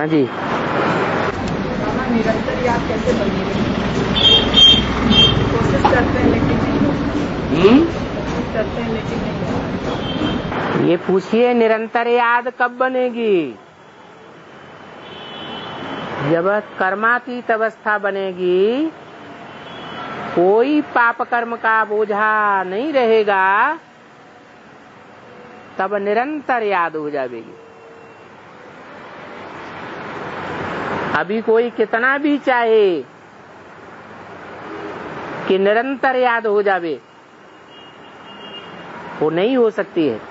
हाँ जी। निरंतर याद कैसे बनेगी? कोशिश करते हैं लेकिन नहीं होता। ये पूछिए निरंतर याद कब बनेगी? जब कर्मातीत अवस्था बनेगी, कोई पाप कर्म का बोझा नहीं रहेगा, तब निरंतर याद हो जाएगी। अभी कोई कितना भी चाहे कि निरंतर याद हो जावे, वो नहीं हो सकती है।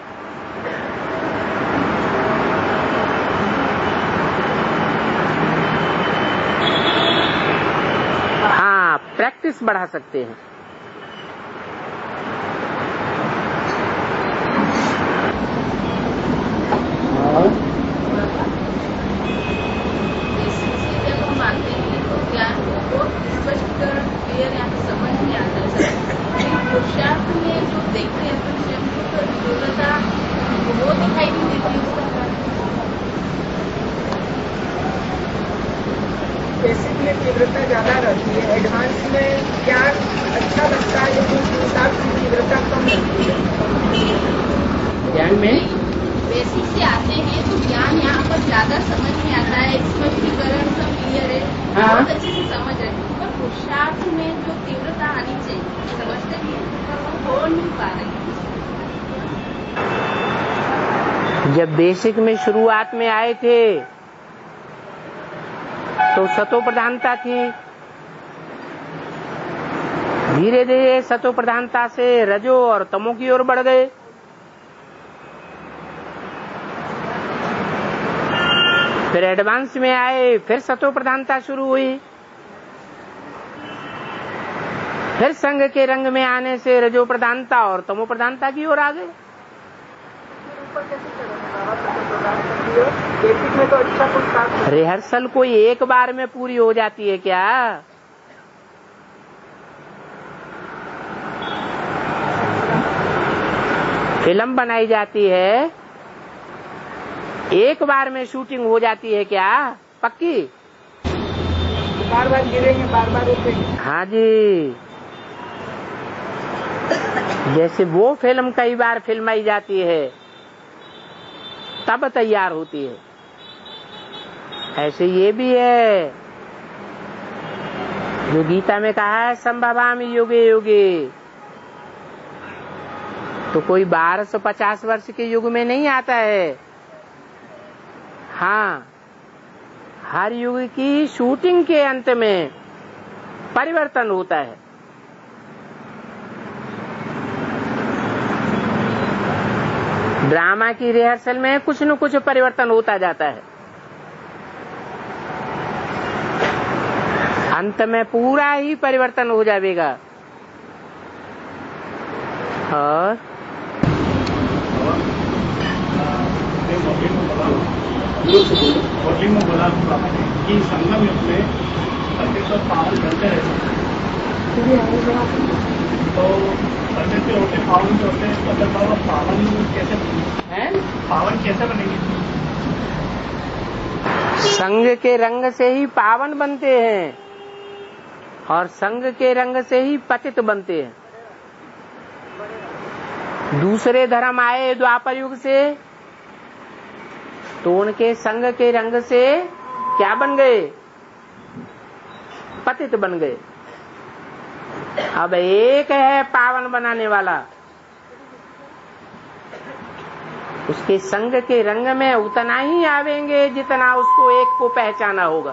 हाँ, प्रैक्टिस बढ़ा सकते हैं। बेसिकली तीव्रता ज्यादा रहती है, एडवांस में ज्ञान अच्छा लगता है लेकिन हिसाब की तीव्रता कम रहती है। ज्ञान में बेसिक से आते हैं तो ज्ञान यहाँ पर ज्यादा समझ में आता है, स्पष्टीकरण सब क्लियर है, बहुत अच्छे से समझ रहे हैं। पर पुरुषार्थ में जो तीव्रता आनी चाहिए समझते हैं पर वो हो नहीं पा रही। जब बेसिक में शुरुआत में आए थे तो सतो प्रधानता थी। धीरे धीरे सतो प्रधानता से रजो और तमो की ओर बढ़ गए। फिर एडवांस में आए, फिर सतो प्रधानता शुरू हुई। फिर संघ के रंग में आने से रजो प्रधानता और तमो प्रधानता की ओर आ गए। बेसिक में तो अच्छा कुछ रिहर्सल कोई एक बार में पूरी हो जाती है क्या? फिल्म बनाई जाती है, एक बार में शूटिंग हो जाती है क्या? पक्की? बार बार गिरेंगे, बार बार उठेंगे। हाँ जी। जैसे वो फिल्म कई बार फिल्माई जाती है तब तैयार होती है, ऐसे ये भी है जो गीता में कहा है संभवामि युगे युगे, तो कोई 1250 वर्ष के युग में नहीं आता है। हाँ, हर युग की शूटिंग के अंत में परिवर्तन होता है। ड्रामा की रिहर्सल में कुछ न कुछ परिवर्तन होता जाता है, अंत में पूरा ही परिवर्तन हो जाएगा। और होली में बोला कि संगम युग में तो पावन बनते रहते तो बनने से होते पावन जो होते हैं, मतलब पावन कैसे बनेंगे? संग के रंग से ही पावन बनते हैं और संग के रंग से ही पतित बनते हैं। दूसरे धर्म आए द्वापर युग से तो उनके संग के रंग से क्या बन गए? पतित बन गए। अब एक है पावन बनाने वाला, उसके संग के रंग में उतना ही आवेंगे जितना उसको एक को पहचाना होगा।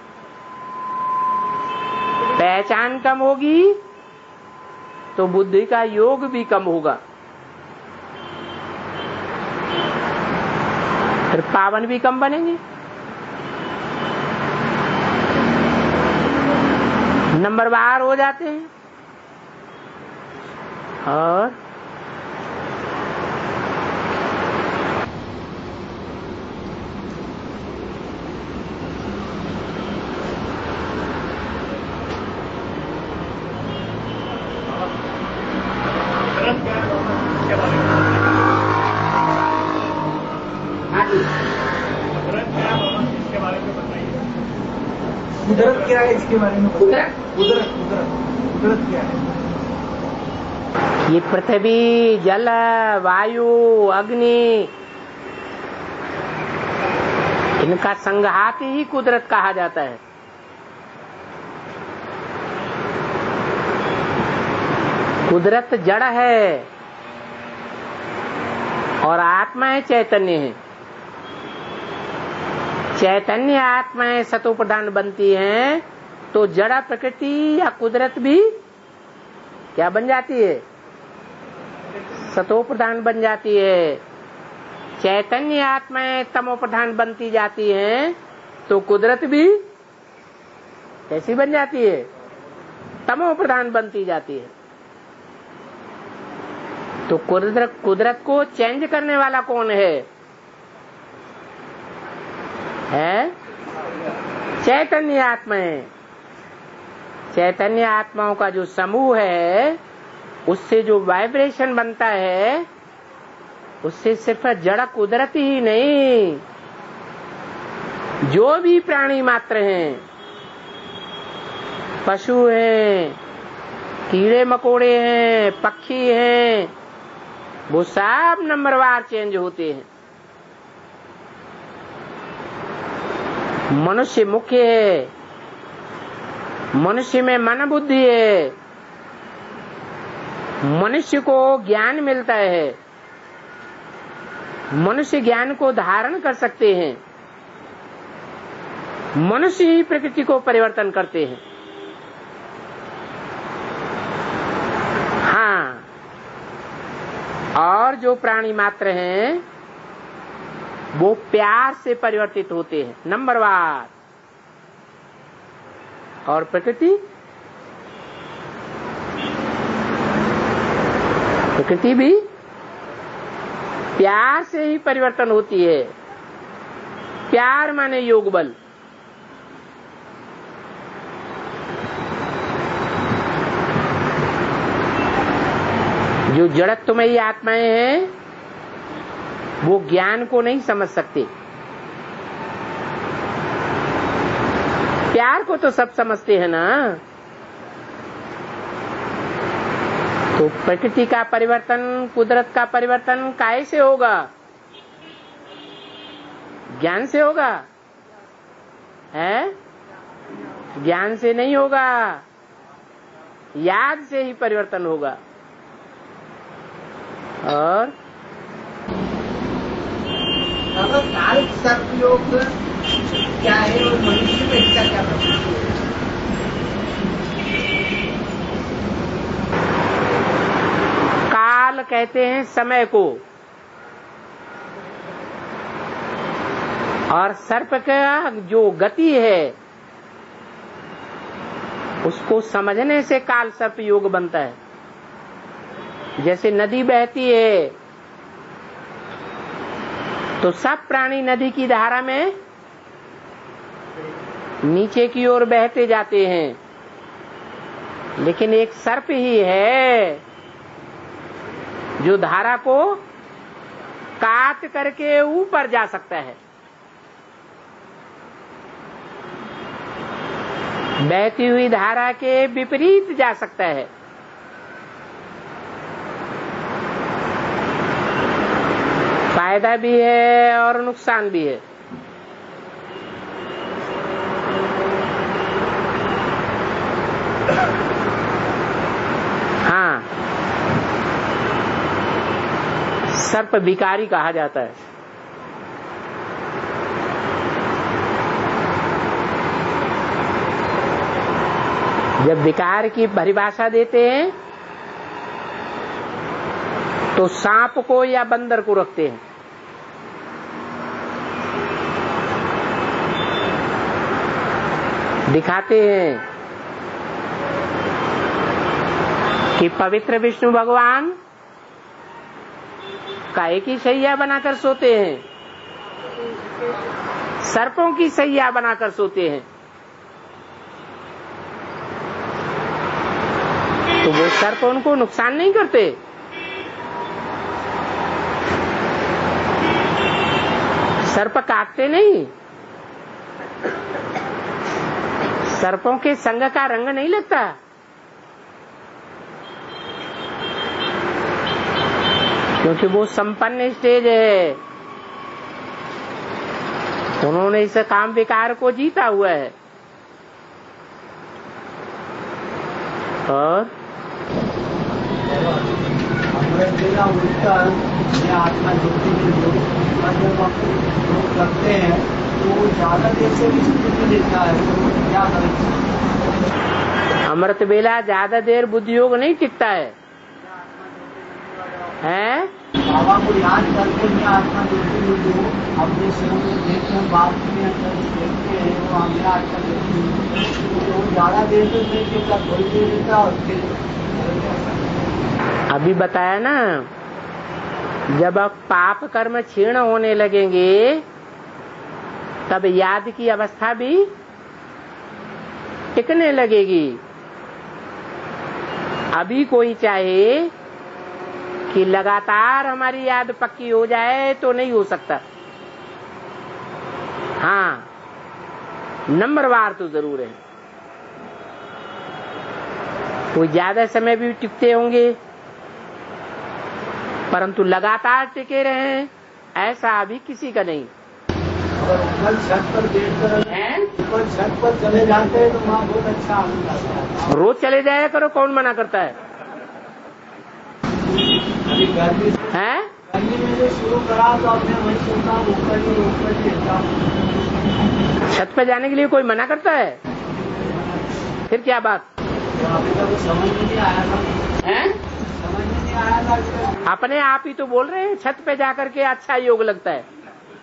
पहचान कम होगी तो बुद्धि का योग भी कम होगा, फिर पावन भी कम बनेंगे। नंबरवार हो जाते हैं। और इसके बारे में कुदरत क्या है इसके बारे में? कुदरत क्या है? ये पृथ्वी, जल, वायु, अग्नि, इनका संघात ही कुदरत कहा जाता है। कुदरत जड़ है और आत्माएं चैतन्य है। चैतन्य आत्माएं सतो प्रधान बनती हैं तो जड़ा प्रकृति या कुदरत भी क्या बन जाती है? सतो प्रधान बन जाती है। चैतन्य आत्माएं तमो प्रधान बनती जाती हैं तो कुदरत भी कैसी बन जाती है? तमो प्रधान बनती जाती है। तो कुदरत को चेंज करने वाला कौन है? चैतन्य आत्माएं। चैतन्य आत्माओं का जो समूह है उससे जो वाइब्रेशन बनता है उससे सिर्फ जड़ कुदरत ही नहीं, जो भी प्राणी मात्र हैं, पशु हैं, कीड़े मकोड़े हैं, पक्षी हैं, वो सब नंबरवार चेंज होते हैं। मनुष्य मुख्य है, मनुष्य में मन बुद्धि है, मनुष्य को ज्ञान मिलता है, मनुष्य ज्ञान को धारण कर सकते हैं, मनुष्य ही प्रकृति को परिवर्तन करते हैं। हाँ, और जो प्राणी मात्र हैं वो प्यार से परिवर्तित होते हैं नंबरवार, और प्रकृति भी प्यार से ही परिवर्तन होती है। प्यार माने योग बल। जो जड़त्वमयी आत्माएं हैं वो ज्ञान को नहीं समझ सकते। प्यार को तो सब समझते हैं ना। तो प्रकृति का परिवर्तन, कुदरत का परिवर्तन काहे से होगा? ज्ञान से होगा? है? ज्ञान से नहीं होगा, याद से ही परिवर्तन होगा। और काल सर्पयोग क्या है और मनुष्य में इसका क्या प्रभाव है? काल कहते हैं समय को, और सर्प का जो गति है उसको समझने से काल सर्प योग बनता है। जैसे नदी बहती है तो सब प्राणी नदी की धारा में नीचे की ओर बहते जाते हैं, लेकिन एक सर्प ही है जो धारा को काट करके ऊपर जा सकता है। बहती हुई धारा के विपरीत जा सकता है। फायदा भी है और नुकसान भी है। हाँ, सर्प विकारी कहा जाता है। जब विकार की परिभाषा देते हैं तो सांप को या बंदर को रखते हैं। दिखाते हैं कि पवित्र विष्णु भगवान काहे की सैया बनाकर सोते हैं, सर्पों की सैया बनाकर सोते हैं। तो वो सर्प उनको नुकसान नहीं करते। सर्प काटते नहीं, सर्पों के संग का रंग नहीं लगता। क्योंकि वो संपन्न स्टेज है, उन्होंने इस काम विकार को जीता हुआ है। और आत्मा करते हैं तो ज्यादा देर से भी स्थिति लेता है, तो क्या करें? अमृत बेला ज्यादा देर बुद्धि योग नहीं टिकता है। हैं? बाबा को याद करके मैं आत्मा ज्योति अपने स्वयं में देखते हैं, बात में देखते हैं, वो हमें आत्मा ज्योति तो ज्यादा देर से नहीं टिकता, थोड़ी देर लेता और फिर अभी बताया ना, जब अब पाप कर्म क्षीण होने लगेंगे तब याद की अवस्था भी टिकने लगेगी। अभी कोई चाहे कि लगातार हमारी याद पक्की हो जाए तो नहीं हो सकता। हाँ, नंबरवार तो जरूर है। कोई ज्यादा समय भी टिकते होंगे, परंतु लगातार टिके रहे ऐसा अभी किसी का नहीं। कल छत पर छत पर चले जाते हैं तो वहाँ बहुत अच्छा आनंद आता है। रोज चले जाया करो, कौन मना करता है? अभी गर्मी में जो शुरू करा तो अब मैं वही सोचता हूँ ऊपर ही रहता हूँ। छत पर जाने के लिए कोई मना करता है? फिर क्या बात? अभी तक समझ में नहीं आया था। समझ में नहीं आया था। अपने आप ही तो बोल रहे हैं छत पे जाकर के अच्छा योग लगता है।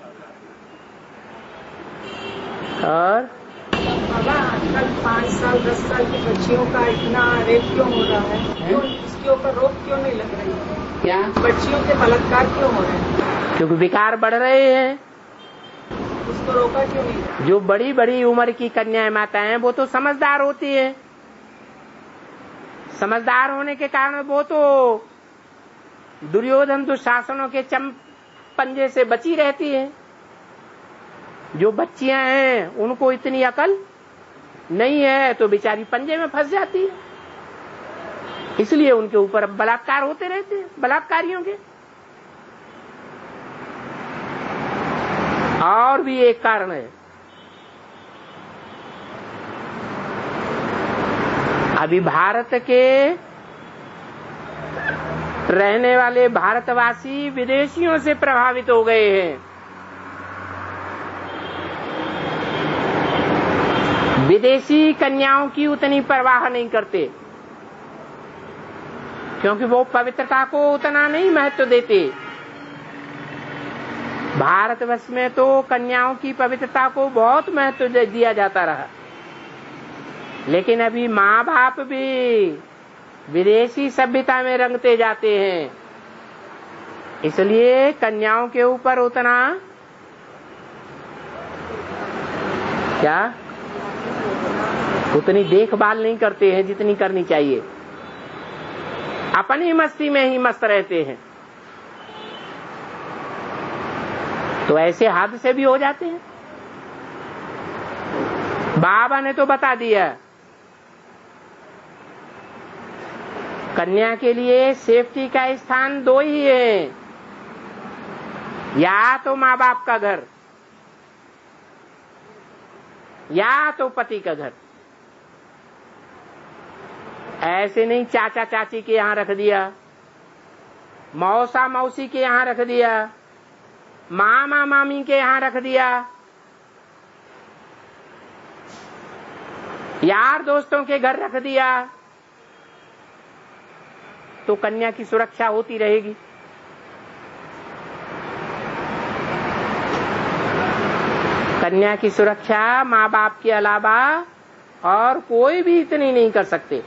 और बाबा आजकल 5 साल 10 साल की बच्चियों का इतना रेप क्यों हो रहा है? क्यों इसके ऊपर रोक क्यों नहीं लग रही? क्या बच्चियों के बलात्कार क्यों हो रहे हैं? क्योंकि विकार बढ़ रहे हैं। उसको रोका क्यों नहीं? जो बड़ी बड़ी उम्र की कन्याएं माताएं वो तो समझदार होती है। समझदार होने के कारण वो तो दुर्योधन दुशासनों के पंजे से बची रहती है। जो बच्चियां हैं उनको इतनी अकल नहीं है तो बेचारी पंजे में फंस जाती है, इसलिए उनके ऊपर बलात्कार होते रहते हैं, बलात्कारियों के। और भी एक कारण है, अभी भारत के रहने वाले भारतवासी विदेशियों से प्रभावित हो गए हैं। विदेशी कन्याओं की उतनी परवाह नहीं करते, क्योंकि वो पवित्रता को उतना नहीं महत्व देते। भारतवर्ष में तो कन्याओं की पवित्रता को बहुत महत्व दिया जाता रहा, लेकिन अभी माँ बाप भी विदेशी सभ्यता में रंगते जाते हैं, इसलिए कन्याओं के ऊपर उतना उतनी देखभाल नहीं करते हैं जितनी करनी चाहिए। अपनी मस्ती में ही मस्त रहते हैं, तो ऐसे हादसे भी हो जाते हैं। बाबा ने तो बता दिया, कन्या के लिए सेफ्टी का स्थान 2 ही है, या तो माँ बाप का घर या तो पति का घर। ऐसे नहीं चाचा चाची के यहाँ रख दिया, मौसा मौसी के यहाँ रख दिया, मामा मामी के यहाँ रख दिया, यार दोस्तों के घर रख दिया, तो कन्या की सुरक्षा होती रहेगी। कन्या की सुरक्षा माँ बाप के अलावा और कोई भी इतनी नहीं कर सकते,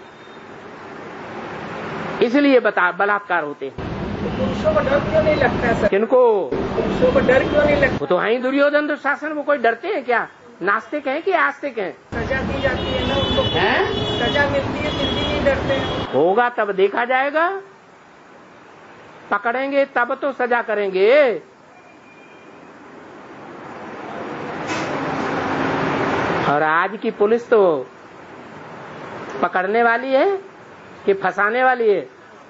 इसलिए बलात्कार होते हैं। पुरुषों को डर क्यों नहीं लगता सर? किनको? पुरुषों को डर क्यों नहीं लगता? वो तो है दुर्योधन दुशासन, वो कोई डरते हैं क्या? नास्तिक हैं कि आस्तिक हैं? सजा दी जाती है ना उनको, सजा मिलती है फिर भी नहीं डरते हैं। होगा तब देखा जाएगा, पकड़ेंगे तब तो सजा करेंगे। और आज की पुलिस तो पकड़ने वाली है कि फंसाने वाली है?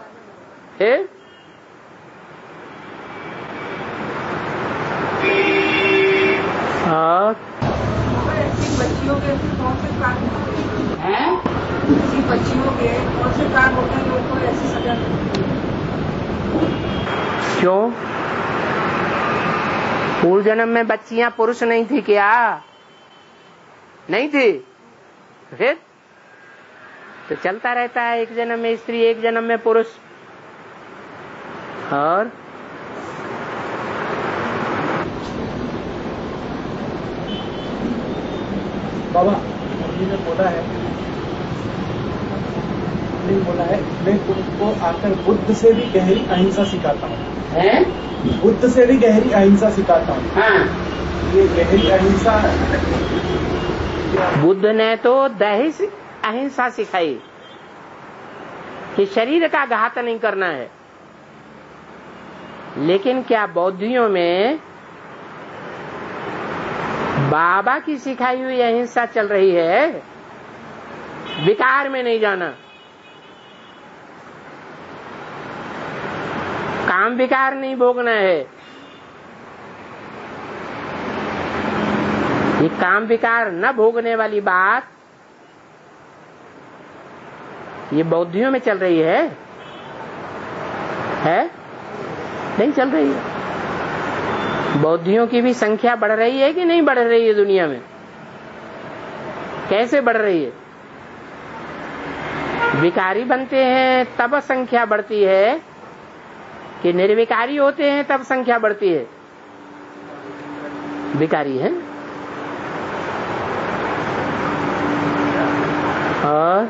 और ऐसी बच्चियों के कौन से कारण हैं? ऐसी बच्चियों के कौन से कारण होते हैं जो उनको ऐसी सजा मिलती है? क्यों? पूर्व जन्म में बच्चियां पुरुष नहीं थी क्या? नहीं थी। फिर तो चलता रहता है, एक जन्म में स्त्री, एक जन्म में पुरुष। और बाबा जी ने बोला है मैं तुमको आकर बुद्ध से भी गहरी अहिंसा सिखाता हूँ। बुद्ध से भी गहरी अहिंसा सिखाता हूँ। हाँ, ये गहरी अहिंसा बुद्ध ने तो दैहिक अहिंसा सिखाई कि शरीर का घात नहीं करना है, लेकिन क्या बौद्धियों में बाबा की सिखाई हुई अहिंसा चल रही है? विकार में नहीं जाना, काम विकार नहीं भोगना है। ये काम विकार न भोगने वाली बात ये बौद्धियों में चल रही है? नहीं चल रही है। बौद्धियों की भी संख्या बढ़ रही है कि नहीं बढ़ रही है दुनिया में? कैसे बढ़ रही है? विकारी बनते हैं तब संख्या बढ़ती है कि निर्विकारी होते हैं तब संख्या बढ़ती है? विकारी है। और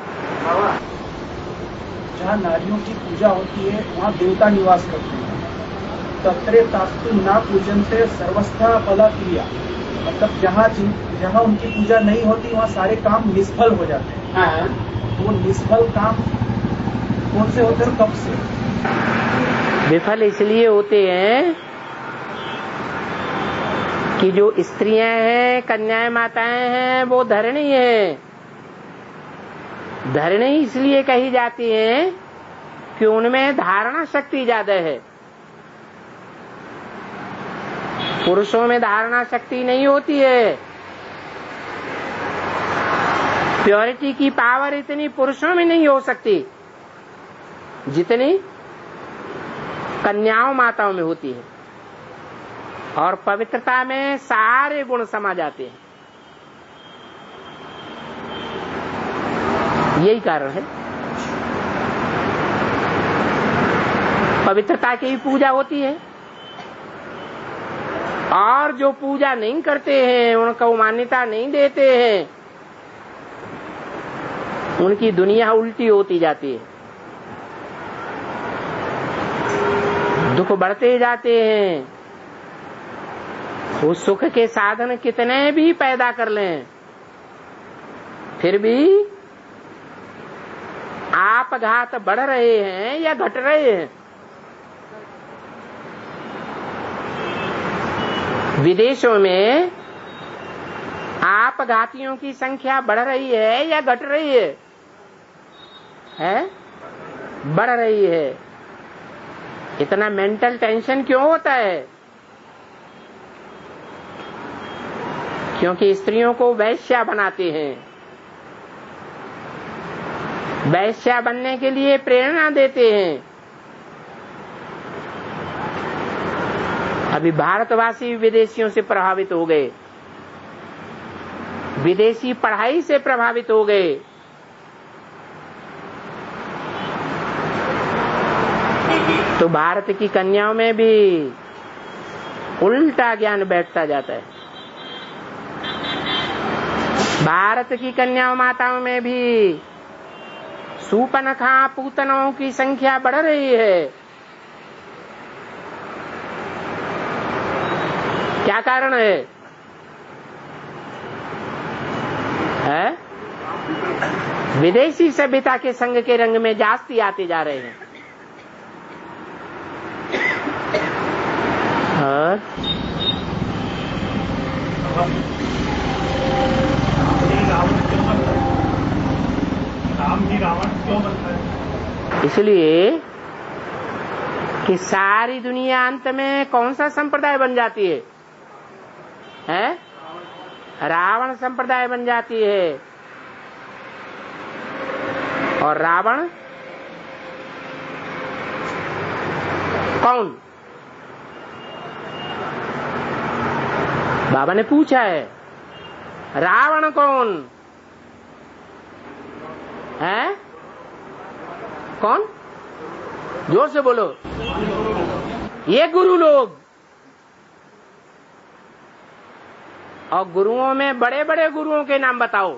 जहाँ नारियों की पूजा होती है वहाँ देवता निवास करते हैं। तत्रे तास्तु ना पूजन से सर्वस्था फला क्रिया, मतलब जहाँ उनकी पूजा नहीं होती वहाँ सारे काम निष्फल हो जाते हैं। हाँ। वो निष्फल काम कौन से होते हैं, कब से? विफल इसलिए होते हैं कि जो स्त्रियां हैं, कन्याएं, माताएं हैं, वो धरणी है। धरणी इसलिए कही जाती है कि उनमें धारणा शक्ति ज्यादा है। पुरुषों में धारणा शक्ति नहीं होती है। प्योरिटी की पावर इतनी पुरुषों में नहीं हो सकती जितनी कन्याओं माताओं में होती है। और पवित्रता में सारे गुण समा जाते हैं। यही कारण है। पवित्रता की पूजा होती है, और जो पूजा नहीं करते हैं, उनको मान्यता नहीं देते हैं, उनकी दुनिया उल्टी होती जाती है। दुख बढ़ते जाते हैं। वो सुख के साधन कितने भी पैदा कर लें, फिर भी आपघात बढ़ रहे हैं या घट रहे हैं? विदेशों में आपघातियों की संख्या बढ़ रही है या घट रही है? बढ़ रही है। इतना मेंटल टेंशन क्यों होता है? क्योंकि स्त्रियों को वैश्या बनाते हैं। वैश्या बनने के लिए प्रेरणा देते हैं। अभी भारतवासी विदेशियों से प्रभावित हो गए, विदेशी पढ़ाई से प्रभावित हो गए। तो भारत की कन्याओं में भी उल्टा ज्ञान बैठता जाता है। भारत की कन्याओं माताओं में भी सूपनखा पूतनों की संख्या बढ़ रही है। क्या कारण है? विदेशी सभ्यता के संग के रंग में जास्ती आते जा रहे हैं। और राम रावण क्यों बनता है? इसलिए कि सारी दुनिया अंत में कौन सा संप्रदाय बन जाती है? रावण संप्रदाय बन जाती है। और रावण कौन? बाबा ने पूछा है, रावण कौन है? कौन? जोर से बोलो। ये गुरु लोग। और गुरुओं में बड़े बड़े गुरुओं के नाम बताओ।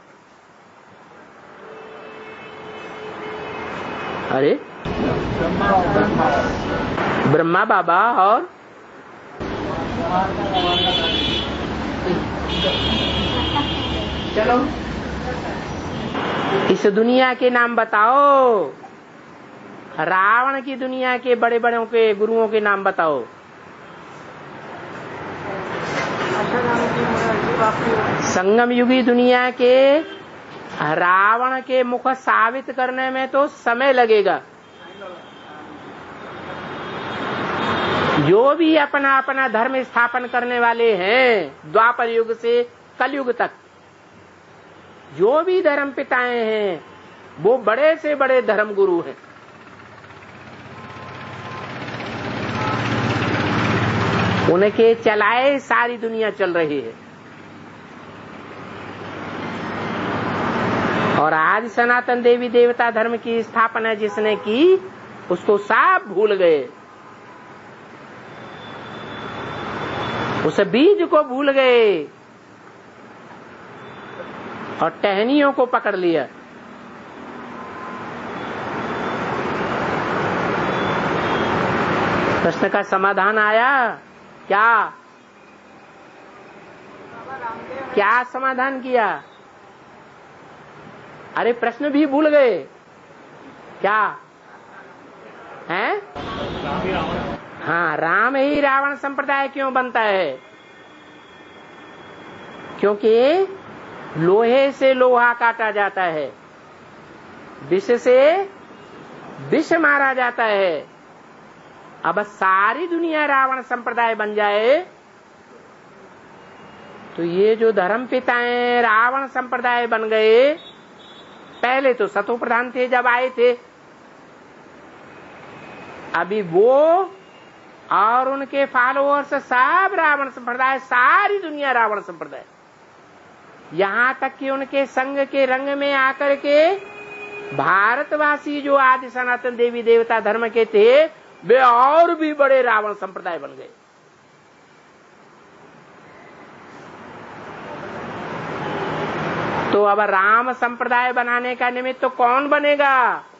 अरे ब्रह्मा बाबा और चलो इस दुनिया के नाम बताओ। रावण की दुनिया के बड़े बड़ों के गुरुओं के नाम बताओ। संगम युगी दुनिया के रावण के मुख साबित करने में तो समय लगेगा। जो भी अपना अपना धर्म स्थापन करने वाले हैं, द्वापर युग से कलयुग तक जो भी धर्म पिताएं हैं, वो बड़े से बड़े धर्म गुरु हैं। उनके चलाए सारी दुनिया चल रही है। और आज सनातन देवी देवता धर्म की स्थापना जिसने की, उसको साफ भूल गए। उस बीज को भूल गए और टहनियों को पकड़ लिया। प्रश्न का समाधान आया क्या? क्या समाधान किया? अरे प्रश्न भी भूल गए क्या? हैं? हाँ, राम ही रावण संप्रदाय क्यों बनता है? क्योंकि लोहे से लोहा काटा जाता है, विष से विष मारा जाता है। अब सारी दुनिया रावण संप्रदाय बन जाए तो ये जो धर्म पिताएं रावण संप्रदाय बन गए, पहले तो सतो प्रधान थे जब आए थे, अभी वो और उनके फॉलोअर्स सब रावण संप्रदाय, सारी दुनिया रावण संप्रदाय। यहाँ तक कि उनके संग के रंग में आकर के भारतवासी जो आदि सनातन देवी देवता धर्म के थे, वे और भी बड़े रावण संप्रदाय बन गए। तो अब राम संप्रदाय बनाने का निमित्त तो कौन बनेगा?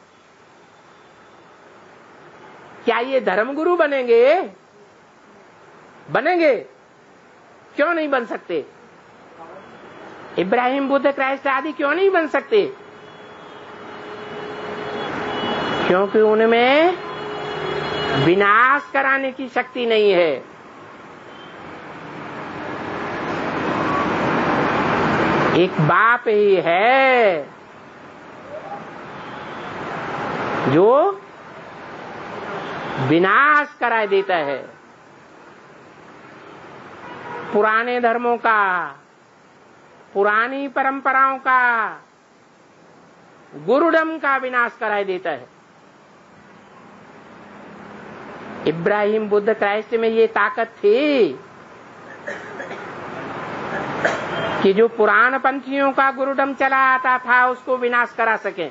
क्या ये धर्मगुरु बनेंगे? बनेंगे? क्यों नहीं बन सकते? इब्राहिम, बुद्ध, क्राइस्ट आदि क्यों नहीं बन सकते? क्योंकि उनमें विनाश कराने की शक्ति नहीं है। एक बाप ही है जो विनाश करा देता है। पुराने धर्मों का, पुरानी परंपराओं का, गुरुडम का विनाश करा देता है। इब्राहिम, बुद्ध, क्राइस्ट में ये ताकत थी कि जो पुराण पंथियों का गुरुडम चला आता था उसको विनाश करा सके।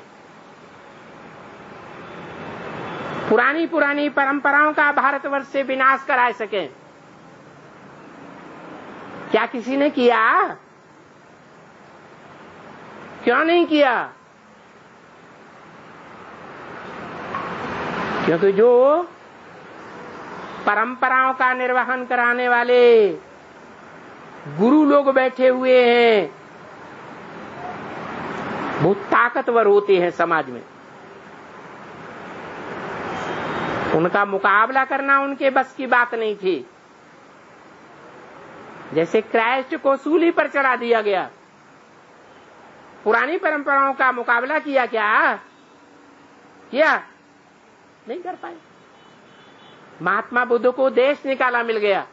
पुरानी पुरानी परंपराओं का भारतवर्ष से विनाश करा सके। क्या किसी ने किया? क्यों नहीं किया? क्योंकि जो परंपराओं का निर्वहन कराने वाले गुरु लोग बैठे हुए हैं, बहुत ताकतवर होते हैं समाज में। उनका मुकाबला करना उनके बस की बात नहीं थी। जैसे क्राइस्ट को सूली पर चढ़ा दिया गया, पुरानी परंपराओं का मुकाबला किया क्या? किया नहीं कर पाए। महात्मा बुद्ध को देश निकाला मिल गया।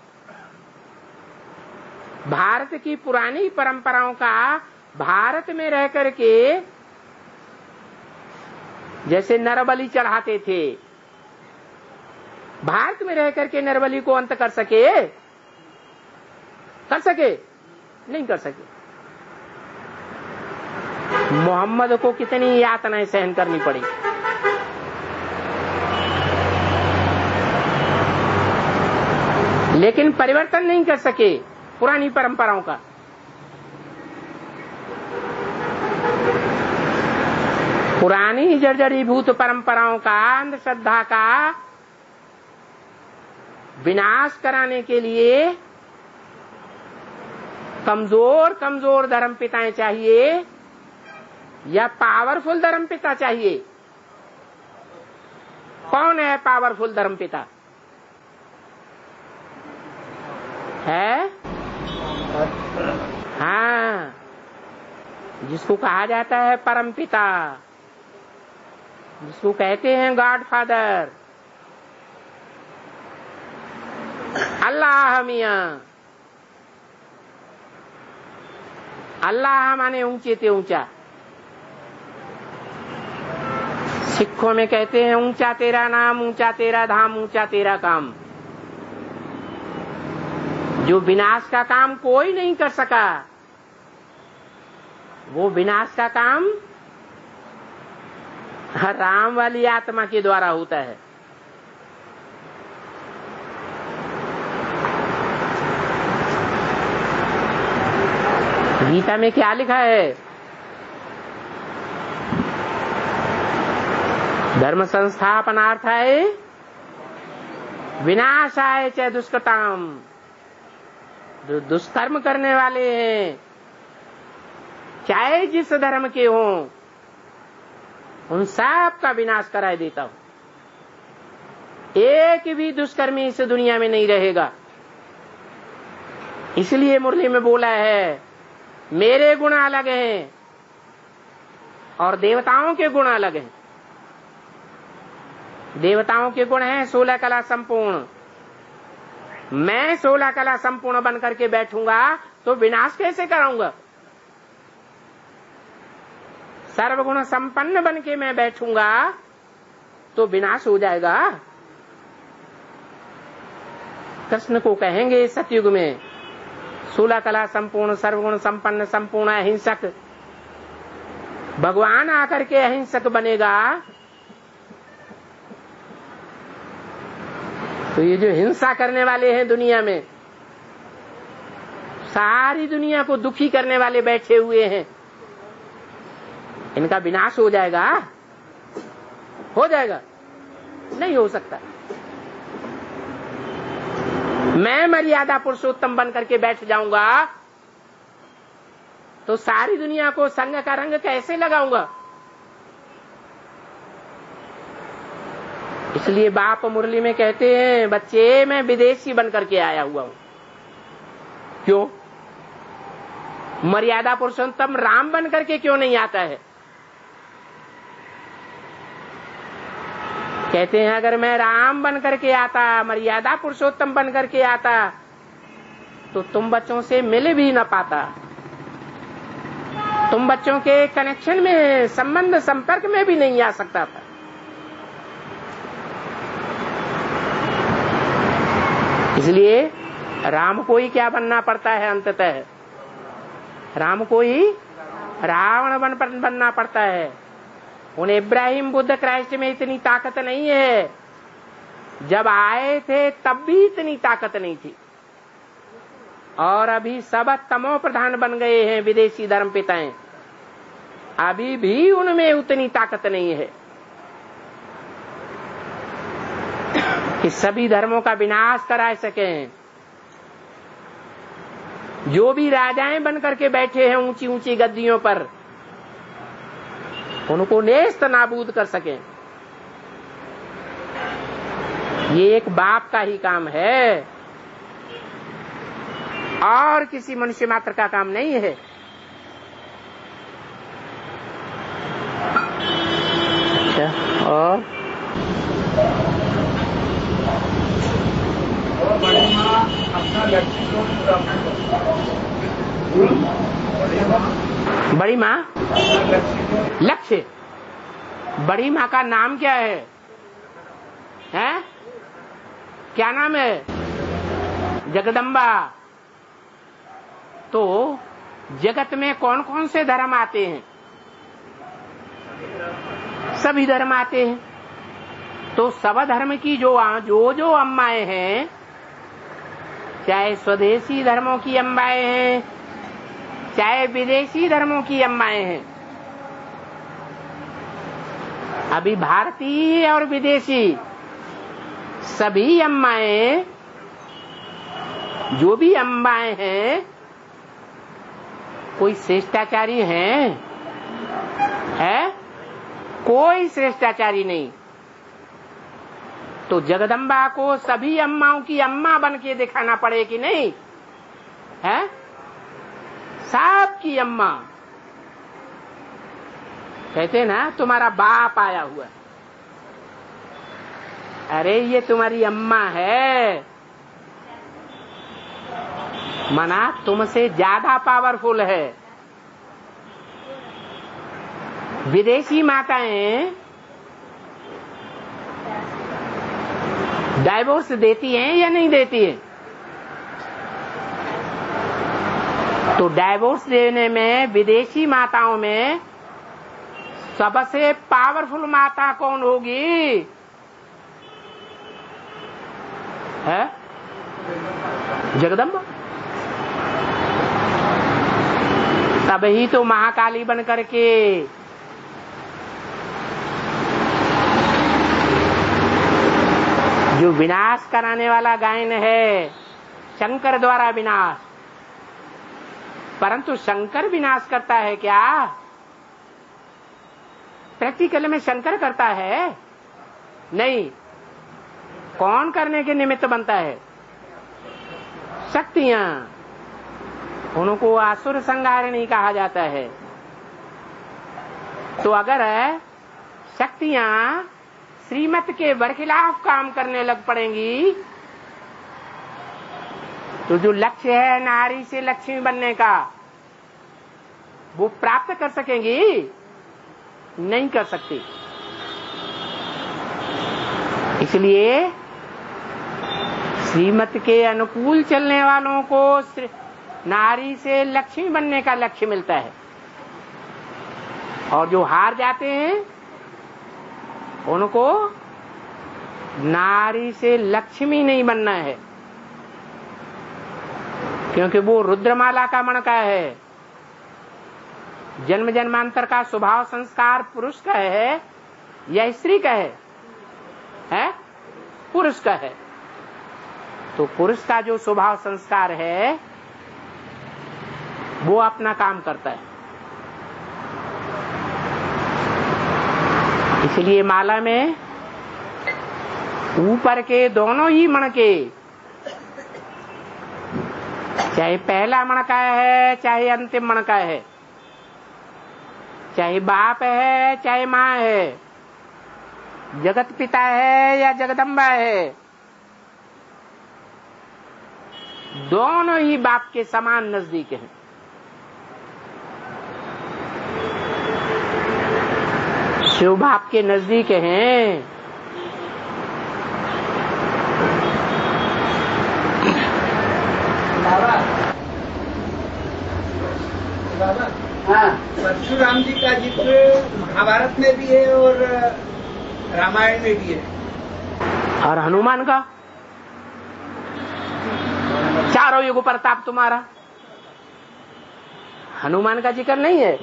भारत की पुरानी परंपराओं का भारत में रह करके जैसे नरबलि चढ़ाते थे, भारत में रह करके नरबलि को अंत कर सके? कर सके? नहीं कर सके। मोहम्मद को कितनी यातनाएं सहन करनी पड़ी। लेकिन परिवर्तन नहीं कर सके पुरानी परंपराओं का। पुरानी जर्जरीभूत परंपराओं का, अंधश्रद्धा का विनाश कराने के लिए कमजोर कमजोर धर्मपिताएं चाहिए या पावरफुल धर्मपिता चाहिए? कौन है पावरफुल धर्मपिता? है? हाँ, जिसको कहा जाता है परमपिता, जिसको कहते हैं गॉडफादर, अल्लाह मियां। अल्लाह माने ऊंचे ते ऊंचा। सिखों में कहते हैं ऊंचा तेरा नाम, ऊंचा तेरा धाम, ऊंचा तेरा काम। जो विनाश का काम कोई नहीं कर सका, वो विनाश का काम राम वाली आत्मा के द्वारा होता है। गीता में क्या लिखा है? धर्म संस्थापनार्थाय विनाशाय च दुष्कृताम। जो दुष्कर्म करने वाले हैं, चाहे जिस धर्म के हों, उन सब का विनाश कराए देता हूं। एक भी दुष्कर्मी इस दुनिया में नहीं रहेगा। इसलिए मुरली में बोला है, मेरे गुण अलग हैं और देवताओं के गुण अलग हैं। देवताओं के गुण हैं 16 कला संपूर्ण। मैं 16 कला संपूर्ण बन करके बैठूंगा तो विनाश कैसे कराऊंगा? सर्वगुण संपन्न बन के मैं बैठूंगा तो विनाश हो जाएगा। कृष्ण को कहेंगे सतयुग में 16 कला संपूर्ण, सर्वगुण संपन्न, संपूर्ण अहिंसक। भगवान आकर के अहिंसक बनेगा तो ये जो हिंसा करने वाले हैं दुनिया में, सारी दुनिया को दुखी करने वाले बैठे हुए हैं, इनका विनाश हो जाएगा? हो जाएगा? नहीं हो सकता। मैं मर्यादा पुरुषोत्तम बन करके बैठ जाऊंगा तो सारी दुनिया को संग का रंग कैसे लगाऊंगा? इसलिए बाप मुरली में कहते हैं, बच्चे मैं विदेशी बन करके आया हुआ हूं। क्यों? मर्यादा पुरुषोत्तम राम बन करके क्यों नहीं आता है? कहते हैं अगर मैं राम बन करके आता, मर्यादा पुरुषोत्तम बन करके आता तो तुम बच्चों से मिल भी न पाता, तुम बच्चों के कनेक्शन में, संबंध संपर्क में भी नहीं आ सकता था। इसलिए राम को ही क्या बनना पड़ता है? अंततः राम को ही रावण बनना पड़ता है। उन्हें इब्राहिम बुद्ध क्राइस्ट में इतनी ताकत नहीं है। जब आए थे तब भी इतनी ताकत नहीं थी, और अभी सब तमो प्रधान बन गए हैं विदेशी धर्म पिताएं। अभी भी उनमें उतनी ताकत नहीं है कि सभी धर्मों का विनाश करा सकें। जो भी राजाएं बन करके बैठे हैं ऊंची ऊंची गद्दियों पर, उनको नेस्त नाबूद कर सकें। ये एक बाप का ही काम है और किसी मनुष्य मात्र का काम नहीं है। बड़ी माँ लक्ष्य, बड़ी माँ का नाम क्या है? हैं? क्या नाम है? जगदम्बा। तो जगत में कौन कौन से धर्म आते हैं? सभी धर्म आते हैं। तो सब धर्म की जो अम्माएं हैं, चाहे स्वदेशी धर्मों की अम्माएं हैं, चाहे विदेशी धर्मों की अम्माएं हैं, अभी भारतीय और विदेशी सभी अम्माएं, जो भी अम्माएं हैं, कोई श्रेष्ठाचारी है? कोई श्रेष्ठाचारी नहीं। तो जगदम्बा को सभी अम्माओं की अम्मा बन के दिखाना पड़े कि नहीं? है सबकी अम्मा। कहते ना तुम्हारा बाप आया हुआ, अरे ये तुम्हारी अम्मा है, मना तुमसे ज्यादा पावरफुल है। विदेशी माताएं डाइवोर्स देती हैं या नहीं देती हैं? तो डाइवोर्स देने में विदेशी माताओं में सबसे पावरफुल माता कौन होगी? है जगदम्बा। तभी तो महाकाली बन करके जो विनाश कराने वाला गायन है, शंकर द्वारा विनाश। परंतु शंकर विनाश करता है क्या? प्रैक्टिकल में शंकर करता है? नहीं। कौन करने के निमित्त बनता है? शक्तियां। उनको असुर संहारिणी कहा जाता है। तो अगर शक्तियां श्रीमत के बरखिलाफ काम करने लग पड़ेंगी, तो जो लक्ष्य है नारी से लक्ष्मी बनने का, वो प्राप्त कर सकेंगी? नहीं कर सकती। इसलिए श्रीमत के अनुकूल चलने वालों को नारी से लक्ष्मी बनने का लक्ष्य मिलता है, और जो हार जाते हैं उनको नारी से लक्ष्मी नहीं बनना है, क्योंकि वो रुद्रमाला का मणका है। जन्म जन्मांतर का स्वभाव संस्कार पुरुष का है या स्त्री का है? पुरुष का है। तो पुरुष का जो स्वभाव संस्कार है वो अपना काम करता है। इसलिए माला में ऊपर के दोनों ही मणके, चाहे पहला मणका है चाहे अंतिम मणका है, चाहे बाप है चाहे माँ है, जगत पिता है या जगदम्बा है, दोनों ही बाप के समान नजदीक हैं। शिव बाप के नजदीक हैं। हाँ, परशुराम जी का जिक्र महाभारत में भी है और रामायण में भी है। और हनुमान का चारों युग प्रताप तुम्हारा, हनुमान का जिक्र नहीं है?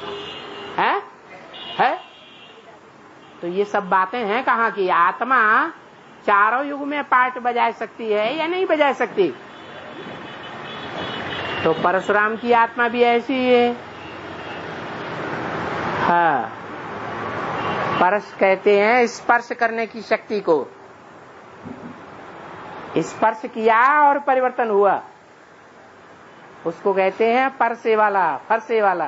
है? तो ये सब बातें हैं कहाँ की? आत्मा चारों युग में पार्ट बजा सकती है या नहीं बजा सकती? तो परशुराम की आत्मा भी ऐसी ही है। हाँ, परश कहते हैं स्पर्श करने की शक्ति को। स्पर्श किया और परिवर्तन हुआ, उसको कहते हैं परसे वाला, फरसे वाला।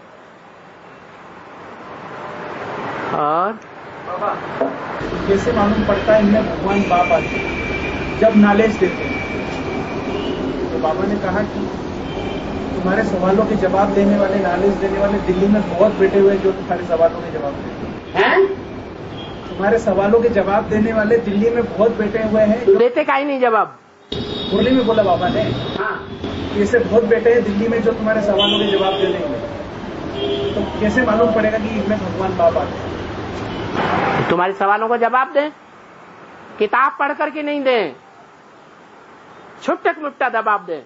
और जैसे मालूम पड़ता है इनमें भगवान बाप आते हैं जब नॉलेज देते हैं, तो बाबा ने कहा कि तुम्हारे सवालों के जवाब देने वाले, नॉलेज देने वाले दिल्ली में बहुत बैठे हुए जो तुम्हारे सवालों के जवाब देते हैं। तुम्हारे सवालों के जवाब देने वाले दिल्ली में बहुत बैठे हुए हैं। देते का ही नहीं जवाब, मुरली में बोला बाबा ने। हाँ, ऐसे बहुत बैठे हैं दिल्ली में जो तुम्हारे सवालों के जवाब दे देंगे। तो कैसे मालूम पड़ेगा कि इनमें भगवान बाबा है? तुम्हारे सवालों का जवाब दें, किताब पढ़ करके नहीं दें, छुट्टक मुट्टा जवाब दें।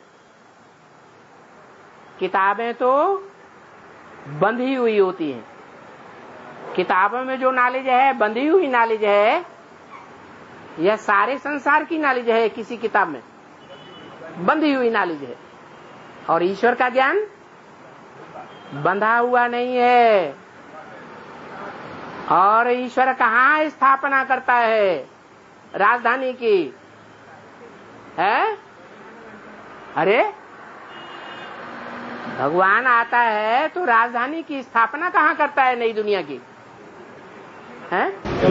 किताबें तो बंधी हुई होती हैं, किताबों में जो नॉलेज है बंधी हुई नॉलेज है, यह सारे संसार की नॉलेज है, किसी किताब में बंधी हुई नॉलेज है। और ईश्वर का ज्ञान बंधा हुआ नहीं है। और ईश्वर कहाँ स्थापना करता है राजधानी की? है? अरे भगवान आता है तो राजधानी की स्थापना कहाँ करता है नई दुनिया की? है?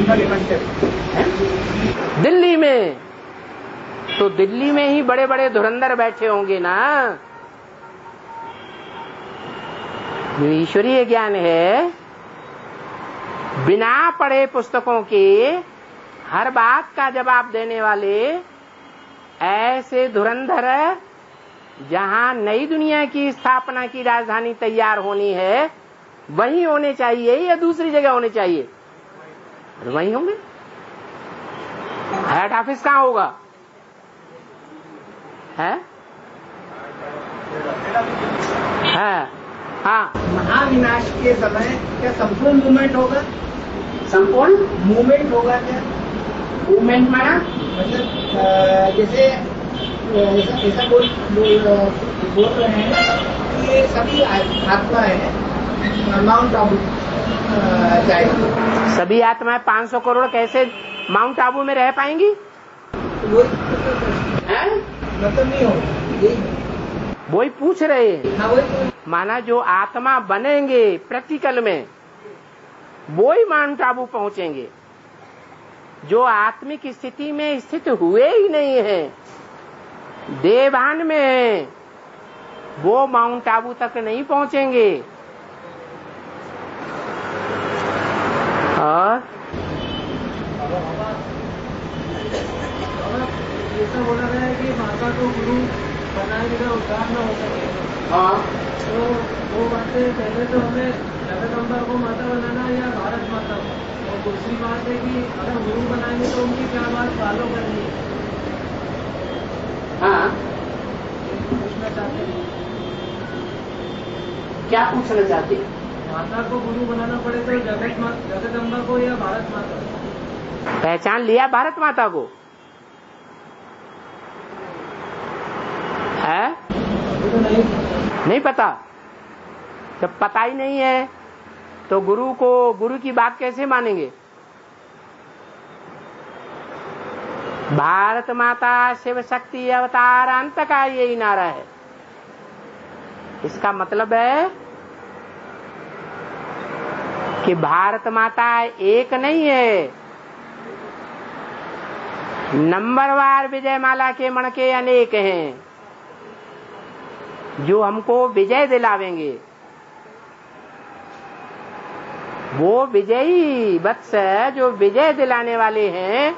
दिल्ली में। तो दिल्ली में ही बड़े बड़े धुरंधर बैठे होंगे ना। जो ईश्वरीय ज्ञान है, बिना पढ़े पुस्तकों के हर बात का जवाब देने वाले ऐसे धुरंधर, जहां नई दुनिया की स्थापना की राजधानी तैयार होनी है, वहीं होने चाहिए या दूसरी जगह होने चाहिए? वहीं होंगे। हेड ऑफिस कहाँ होगा? है? हाँ। महाविनाश के समय क्या संपूर्ण मूवमेंट होगा? संपूर्ण मूवमेंट होगा क्या? मूवमेंट माना मतलब जैसे ऐसा बोल रहे हैं कि ये सभी आत्मा है माउंट आबू जाएगी। सभी आत्माएं 500 करोड़ कैसे माउंट आबू में रह पाएंगी? मतलब नहीं होगा, वही पूछ रहे हैं। हाँ, वही माना जो आत्मा बनेंगे प्रैक्टिकल में, वो ही माउंट आबू पहुंचेंगे। जो आत्मिक स्थिति में स्थित हुए ही नहीं है, देवभान में है, वो माउंट आबू तक नहीं पहुंचेंगे। और ऐसा बोला गया है कि माता को गुरु बनाए बिना उद्धार न हो सके। हाँ, तो वो बातें पहले तो हमें जगदम्बा को माता बनाना या भारत माता को, और दूसरी बात है कि अगर गुरु बनाएंगे तो उनकी क्या बात फॉलो करनी है। हाँ, पूछना चाहते हैं, क्या पूछना चाहते हैं? माता को गुरु बनाना पड़े तो जगदम्बा को या भारत माता को? पहचान लिया भारत माता को? है? तो नहीं पता। जब पता ही नहीं है तो गुरु की बात कैसे मानेंगे? भारत माता शिव शक्ति अवतार अंत का यही नारा है। इसका मतलब है कि भारत माता एक नहीं है, नंबरवार विजयमाला के मणके अनेक हैं जो हमको विजय दिलावेंगे। वो विजयी वत्स जो विजय दिलाने वाले हैं,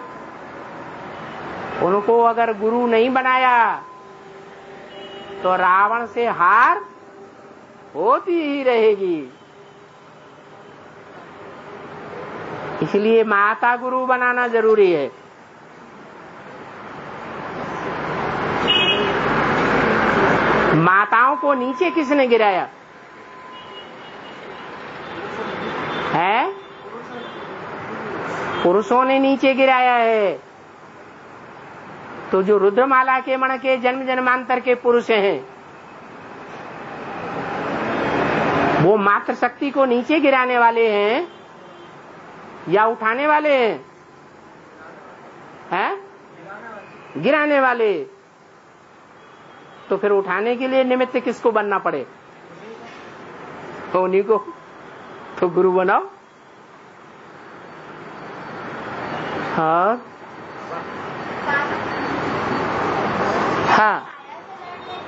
उनको अगर गुरु नहीं बनाया तो रावण से हार होती ही रहेगी। इसलिए माता गुरु बनाना जरूरी है। माताओं को नीचे किसने गिराया है? पुरुषों ने नीचे गिराया है। तो जो रुद्रमाला के मण के जन्म जन्मांतर के पुरुष हैं, वो मातृ शक्ति को नीचे गिराने वाले हैं या उठाने वाले हैं? गिराने वाले। तो फिर उठाने के लिए निमित्त किसको बनना पड़े? तो उन्हीं को तो गुरु बनाओ। हाँ,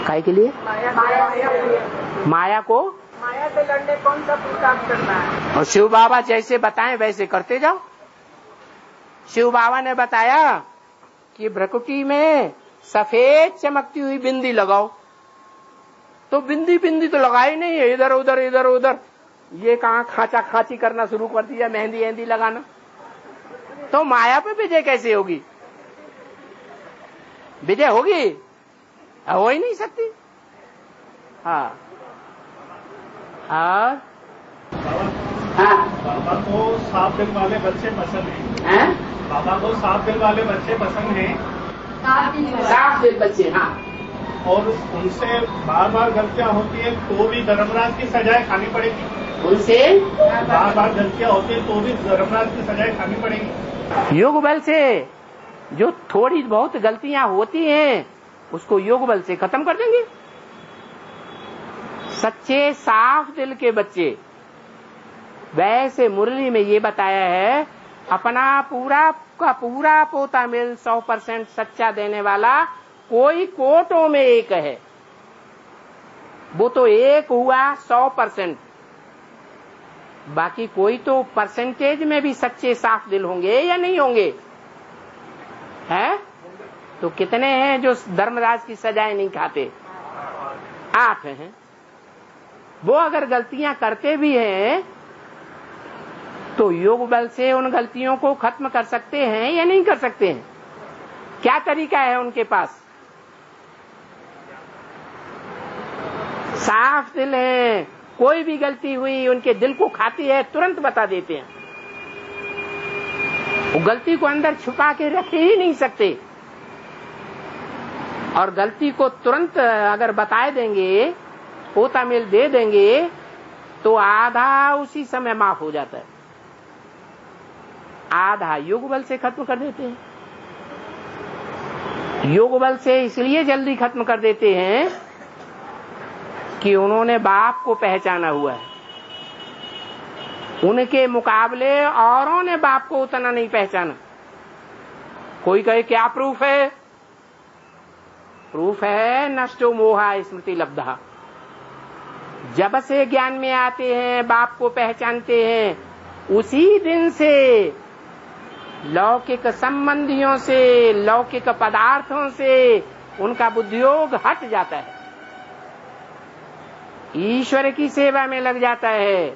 काय के लिए? माया को माया से लड़ने कौन सा पुरुषार्थ करना है? और शिव बाबा जैसे बताएं वैसे करते जाओ। शिव बाबा ने बताया कि भ्रकुटी में सफेद चमकती हुई बिंदी लगाओ, तो बिंदी तो लगाई नहीं है, इधर उधर ये कहाँ खाचा खाची करना शुरू कर दिया, मेहंदी लगाना। तो माया पे विजय कैसे होगी? विजय होगी? हो ही नहीं सकती। हाँ हाँ बाबा को साफ दिल वाले बच्चे पसंद हैं। बाबा को साफ दिल वाले बच्चे पसंद हैं। साफ दिल बच्चे, हाँ। और उनसे बार बार गलतियां होती है तो भी धर्मराज की सजाएं खानी पड़ेगी। उनसे बार बार गलतियां होती है तो भी धर्मराज की सजाएं खानी पड़ेगी। योग बल से जो थोड़ी बहुत गलतियां होती हैं उसको योग बल से खत्म कर देंगे। सच्चे साफ दिल के बच्चे, वैसे मुरली में ये बताया है, अपना पूरा का पूरा पोता मिल 100% सच्चा देने वाला कोई कोटों में एक है, वो तो एक हुआ 100%। बाकी कोई तो परसेंटेज में भी सच्चे साफ दिल होंगे या नहीं होंगे? है तो कितने हैं जो धर्मराज की सजाएं नहीं खाते? 8 हैं। वो अगर गलतियां करते भी हैं तो योग बल से उन गलतियों को खत्म कर सकते हैं या नहीं कर सकते हैं? क्या तरीका है उनके पास? साफ दिल है, कोई भी गलती हुई उनके दिल को खाती है, तुरंत बता देते हैं। वो गलती को अंदर छुपा के रख ही नहीं सकते, और गलती को तुरंत अगर बताए देंगे, पोता मिल दे देंगे, तो आधा उसी समय माफ हो जाता है, आधा योग बल से खत्म कर देते हैं। योग बल से इसलिए जल्दी खत्म कर देते हैं कि उन्होंने बाप को पहचाना हुआ है। उनके मुकाबले औरों ने बाप को उतना नहीं पहचाना। कोई कहे क्या प्रूफ है? प्रूफ है नष्टो मोहा स्मृति लब्धा। जब से ज्ञान में आते हैं, बाप को पहचानते हैं, उसी दिन से लौकिक संबंधियों से, लौकिक पदार्थों से उनका बुद्धियोग हट जाता है, ईश्वर की सेवा में लग जाता है।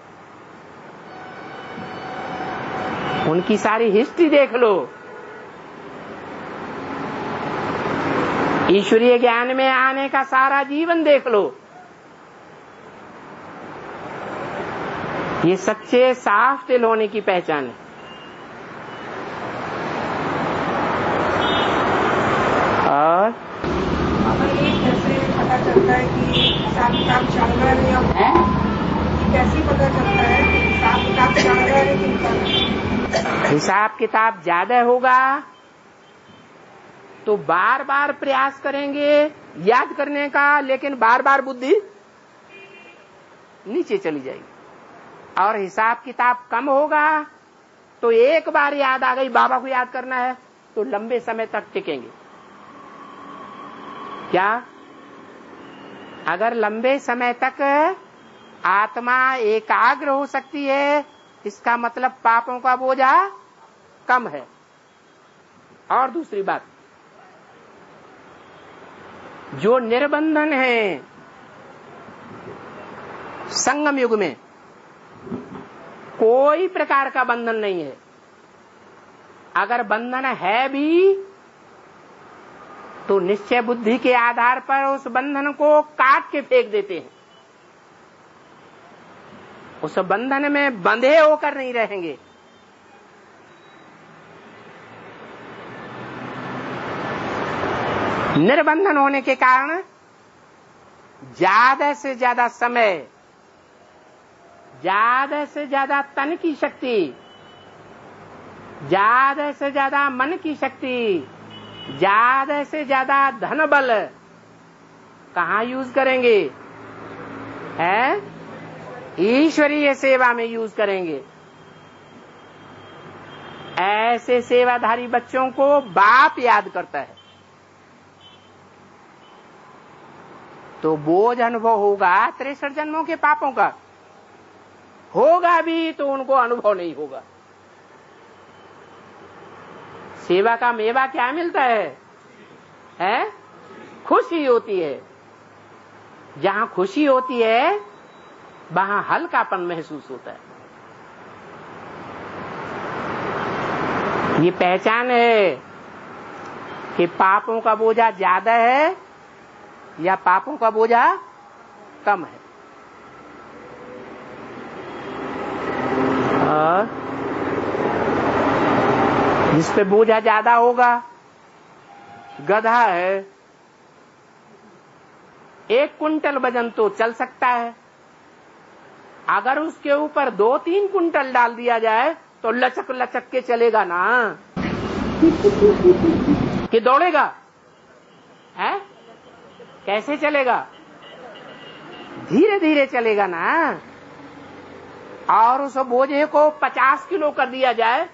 उनकी सारी हिस्ट्री देख लो, ईश्वरीय ज्ञान में आने का सारा जीवन देख लो। ये सच्चे साफ दिल होने की पहचान है। और कैसे पता चलता है कि हिसाब किताब चल रहा है या कैसे पता चलता है कि हिसाब किताब चल रहा है कि हिसाब किताब ज्यादा होगा तो बार बार प्रयास करेंगे याद करने का, लेकिन बार बार बुद्धि नीचे चली जाएगी। और हिसाब किताब कम होगा तो एक बार याद आ गई, बाबा को याद करना है, तो लंबे समय तक टिकेंगे। क्या? अगर लंबे समय तक आत्मा एकाग्र हो सकती है, इसका मतलब पापों का बोझा कम है। और दूसरी बात, जो निर्बंधन है संगम युग में कोई प्रकार का बंधन नहीं है। अगर बंधन है भी तो निश्चय बुद्धि के आधार पर उस बंधन को काट के फेंक देते हैं। उस बंधन में बंधे होकर नहीं रहेंगे। निर्बंधन होने के कारण ज्यादा से ज्यादा समय, ज्यादा से ज्यादा तन की शक्ति, ज्यादा से ज्यादा मन की शक्ति, ज्यादा से ज्यादा धन बल कहाँ यूज करेंगे? है ईश्वरीय सेवा में यूज करेंगे। ऐसे सेवाधारी बच्चों को बाप याद करता है। तो बोझ अनुभव होगा 63 जन्मों के पापों का, होगा भी तो उनको अनुभव नहीं होगा। सेवा का मेवा क्या मिलता है? खुशी होती है। जहां खुशी होती है वहां हल्कापन महसूस होता है। ये पहचान है कि पापों का बोझा ज्यादा है या पापों का बोझा कम है। और जिस पे बोझा ज्यादा होगा, गधा है, 1 कुंटल वजन तो चल सकता है। अगर उसके ऊपर 2-3 कुंटल डाल दिया जाए तो लचक लचक के चलेगा ना कि दौड़ेगा? है? कैसे चलेगा? धीरे धीरे चलेगा ना। और उस बोझे को 50 किलो कर दिया जाए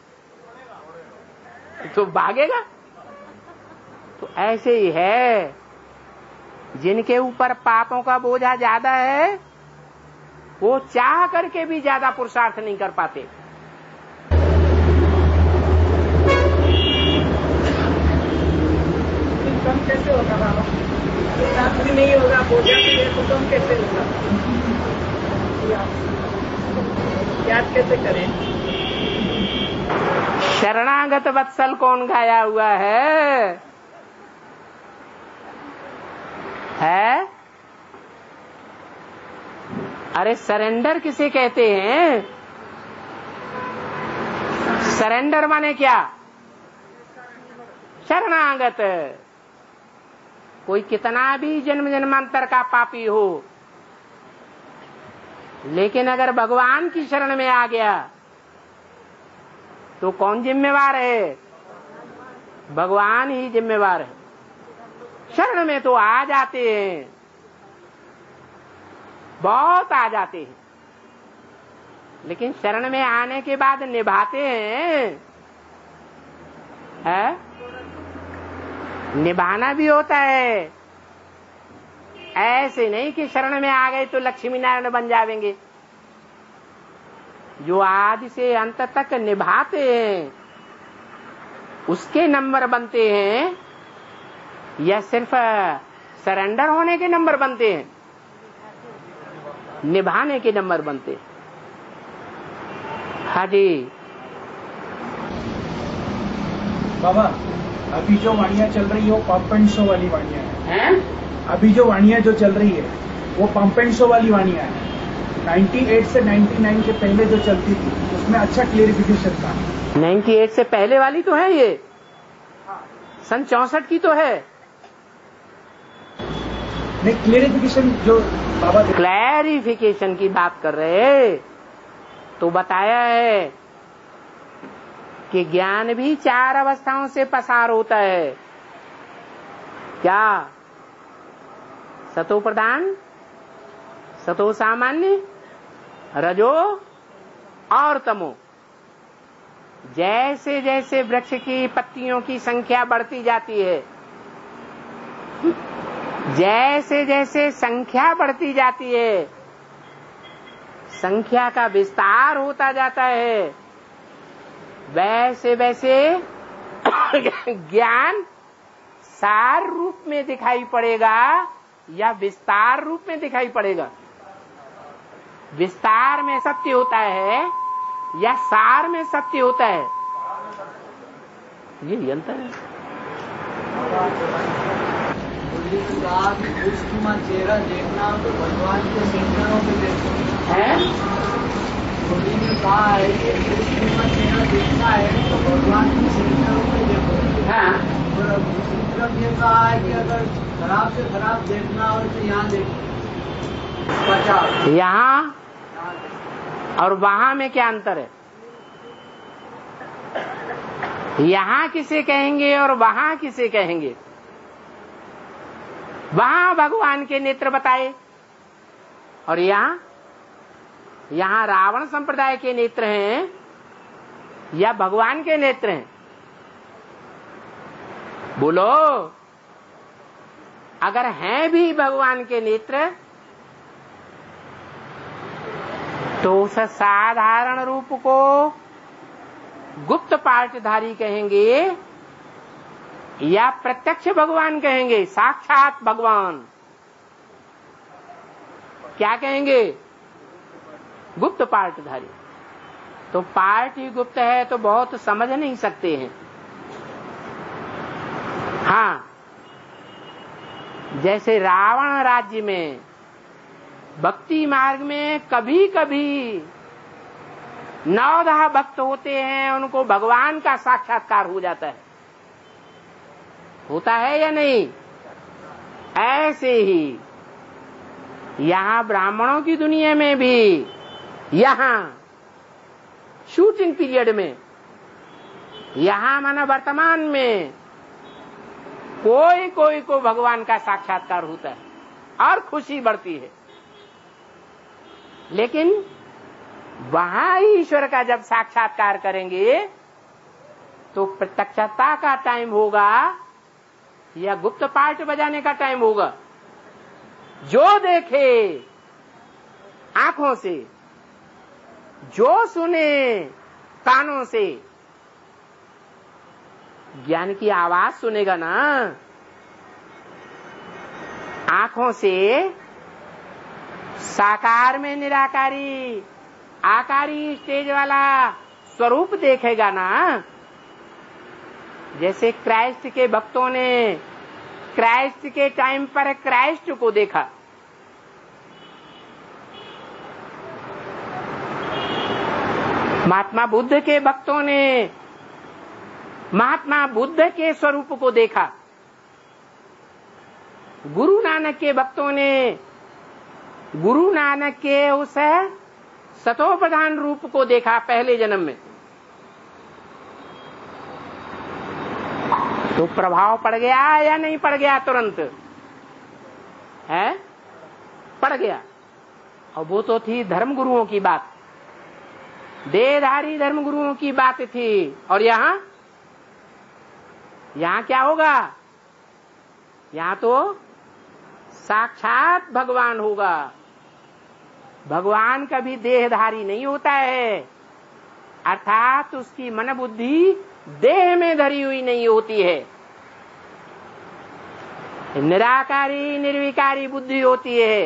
तो भागेगा। तो ऐसे ही है, जिनके ऊपर पापों का बोझा ज्यादा है वो चाह करके भी ज्यादा पुरुषार्थ नहीं कर पाते। कम कैसे होगा बाबा? पुरुषार्थ भी नहीं होगा, बोझा भी है तो कम कैसे होगा? याद कैसे करें? शरणागत वत्सल कौन गाया हुआ है? अरे सरेंडर किसे कहते हैं? सरेंडर माने क्या? शरणागत। कोई कितना भी जन्म जन्मांतर का पापी हो, लेकिन अगर भगवान की शरण में आ गया तो कौन जिम्मेवार है? भगवान ही जिम्मेवार है। शरण में तो आ जाते हैं, बहुत आ जाते हैं, लेकिन शरण में आने के बाद निभाते हैं? निभाना भी होता है। ऐसे नहीं कि शरण में आ गए तो लक्ष्मी नारायण बन जाएंगे। जो आदि से अंत तक निभाते हैं उसके नंबर बनते हैं या सिर्फ सरेंडर होने के नंबर बनते हैं? निभाने के नंबर बनते हैं। हाँ जी बाबा, अभी जो वाणियां चल रही है वो पंप एंड शो वाली वाणियां हैं? अभी जो वाणियां जो चल रही है वो पंप एंड शो वाली वाणियां है। 98 से 99 के पहले जो चलती थी उसमें अच्छा क्लियरिफिकेशन था। 98 से पहले वाली तो है, ये सन 64 की तो है। नहीं, क्लियरिफिकेशन जो बाबा क्लैरिफिकेशन की बात कर रहे तो बताया है कि ज्ञान भी 4 अवस्थाओं से पसार होता है। क्या? सतो प्रधान, सतो सामान्य, रजो और तमो। जैसे जैसे वृक्ष की पत्तियों की संख्या बढ़ती जाती है, जैसे जैसे संख्या बढ़ती जाती है, संख्या का विस्तार होता जाता है, वैसे वैसे ज्ञान सार रूप में दिखाई पड़ेगा या विस्तार रूप में दिखाई पड़ेगा? विस्तार में सत्य होता है या सार में सत्य होता है? ये अंतर है। चेहरा देखना तो भगवान के सेंटरों पे देखते हैं। कहा है कि चेहरा देखना है तो भगवान के सेंटरों पे देखो। हाँ। और दूसरी तरफ ये कहा है कि अगर खराब से खराब देखना हो तो यहाँ देखो। यहाँ और वहाँ में क्या अंतर है? यहाँ किसे कहेंगे और वहाँ किसे कहेंगे? वहाँ भगवान के नेत्र बताए और यहाँ रावण संप्रदाय के नेत्र हैं या भगवान के नेत्र हैं? बोलो। अगर हैं भी भगवान के नेत्र तो उस साधारण रूप को गुप्त पाठधारी कहेंगे या प्रत्यक्ष भगवान कहेंगे, साक्षात भगवान क्या कहेंगे? गुप्त पाठधारी। तो पाठ ही गुप्त है तो बहुत समझ नहीं सकते हैं। हाँ, जैसे रावण राज्य में भक्ति मार्ग में कभी कभी 9-10 भक्त होते हैं, उनको भगवान का साक्षात्कार हो जाता है, होता है या नहीं? ऐसे ही यहाँ ब्राह्मणों की दुनिया में भी, यहाँ शूटिंग पीरियड में, यहाँ माना वर्तमान में कोई कोई को भगवान का साक्षात्कार होता है और खुशी बढ़ती है। लेकिन वहां ईश्वर का जब साक्षात्कार करेंगे तो प्रत्यक्षता का टाइम होगा या गुप्त पाठ बजाने का टाइम होगा? जो देखे आंखों से, जो सुने कानों से, ज्ञान की आवाज सुनेगा ना, आंखों से साकार में निराकारी आकारी स्टेज वाला स्वरूप देखेगा ना। जैसे क्राइस्ट के भक्तों ने क्राइस्ट के टाइम पर क्राइस्ट को देखा, महात्मा बुद्ध के भक्तों ने महात्मा बुद्ध के स्वरूप को देखा, गुरु नानक के भक्तों ने गुरु नानक के उस सतो प्रधान रूप को देखा पहले जन्म में। तो प्रभाव पड़ गया या नहीं पड़ गया? तुरंत है, पड़ गया। और वो तो थी धर्म गुरुओं की बात, देहधारी धर्म गुरुओं की बात थी। और यहाँ क्या होगा? यहाँ तो साक्षात भगवान होगा। भगवान कभी देहधारी नहीं होता है, अर्थात उसकी मन बुद्धि देह में धरी हुई नहीं होती है, निराकारी निर्विकारी बुद्धि होती है।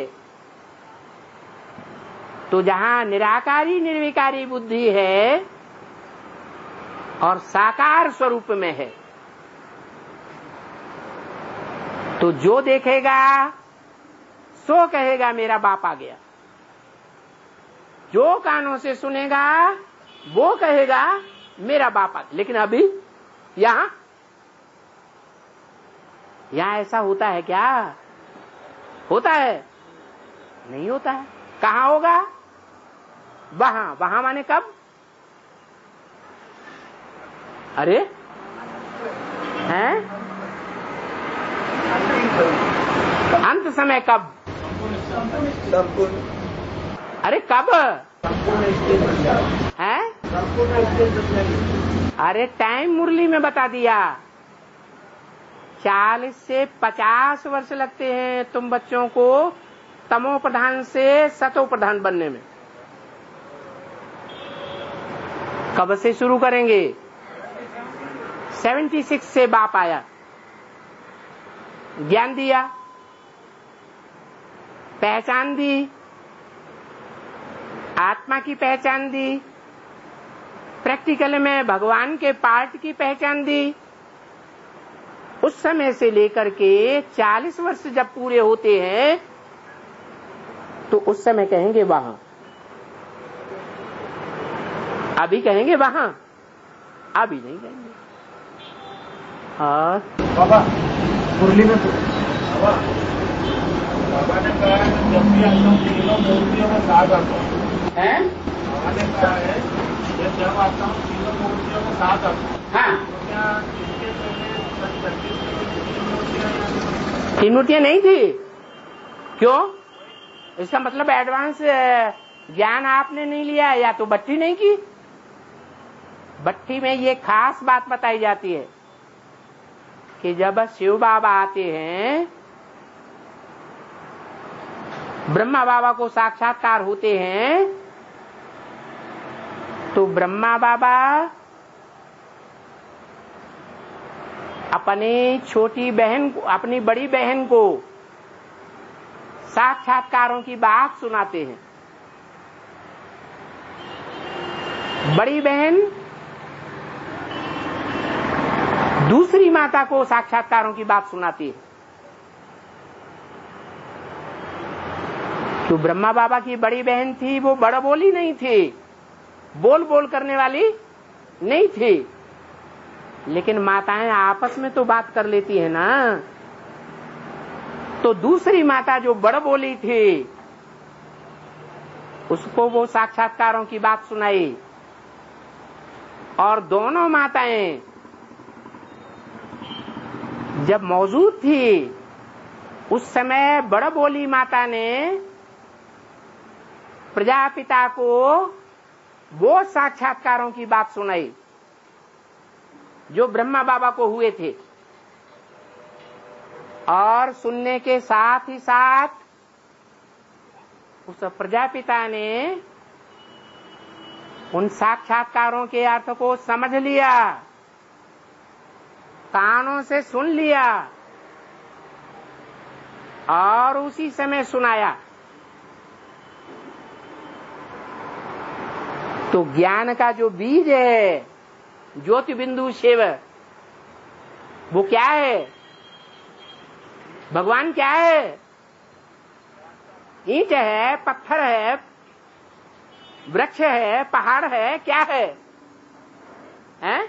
तो जहाँ निराकारी निर्विकारी बुद्धि है और साकार स्वरूप में है, तो जो देखेगा सो कहेगा मेरा बाप आ गया, जो कानों से सुनेगा वो कहेगा मेरा बाप आ गया। लेकिन अभी यहाँ ऐसा होता है क्या? होता है? नहीं होता है। कहाँ होगा? वहां माने कब? अरे हैं? अंत समय कब? अरे कब है? अरे टाइम मुरली में बता दिया। 40 से 50 वर्ष लगते हैं तुम बच्चों को तमो प्रधान से सतो प्रधान बनने में। कब से शुरू करेंगे? 76 से बाप आया, ज्ञान दिया, पहचान दी, आत्मा की पहचान दी, प्रैक्टिकल में भगवान के पार्ट की पहचान दी। उस समय से लेकर के 40 वर्ष जब पूरे होते हैं तो उस समय कहेंगे वहां, अभी कहेंगे वहां, अभी नहीं कहेंगे। और बाबा मुरली में बाबा ने कहा है जब भी आता हूँ तीनों मूर्तियों में साथ आता हूँ। बाबा ने कहा है जब आता हूँ तीनों मूर्तियों में साथ आता हूँ। हाँ, तो क्या इसके पहले 3 मूर्तियां नहीं थी? क्यों? इसका मतलब एडवांस ज्ञान आपने नहीं लिया, या तो भट्टी नहीं की। भट्टी में ये खास बात बताई जाती है कि जब शिव बाबा आते हैं ब्रह्मा बाबा को साक्षात्कार होते हैं तो ब्रह्मा बाबा अपनी छोटी बहन को, अपनी बड़ी बहन को साक्षात्कारों की बात सुनाते हैं। बड़ी बहन दूसरी माता को साक्षात्कारों की बात सुनाती है। तो ब्रह्मा बाबा की बड़ी बहन थी, वो बड़ा बोली नहीं थी, बोल बोल करने वाली नहीं थी, लेकिन माताएं आपस में तो बात कर लेती है ना। तो दूसरी माता जो बड़ बोली थी उसको वो साक्षात्कारों की बात सुनाई, और दोनों माताएं जब मौजूद थी उस समय बड़ बोली माता ने प्रजापिता को वो साक्षात्कारों की बात सुनाई जो ब्रह्मा बाबा को हुए थे, और सुनने के साथ ही साथ उस प्रजापिता ने उन साक्षात्कारों के अर्थ को समझ लिया, कानों से सुन लिया और उसी समय सुनाया। तो ज्ञान का जो बीज है ज्योति बिंदु शिव, वो क्या है? भगवान क्या है? ईंट है, पत्थर है, वृक्ष है, पहाड़ है, क्या है? हैं?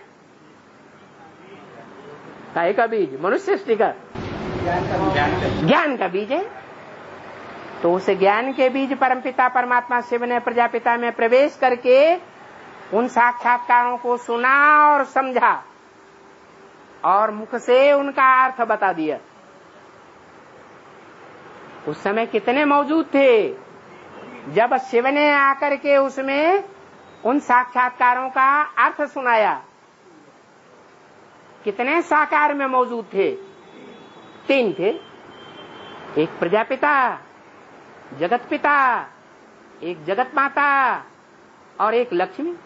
काहे का बीज? मनुष्य सृष्टि का ज्ञान का बीज है। तो उस ज्ञान के बीज परमपिता परमात्मा शिव ने प्रजापिता में प्रवेश करके उन साक्षात्कारों को सुना और समझा और मुख से उनका अर्थ बता दिया। उस समय कितने मौजूद थे जब शिव ने आकर के उसमें उन साक्षात्कारों का अर्थ सुनाया? कितने साकार में मौजूद थे? 3 थे। एक प्रजापिता, जगत पिता, एक जगत माता और एक लक्ष्मी।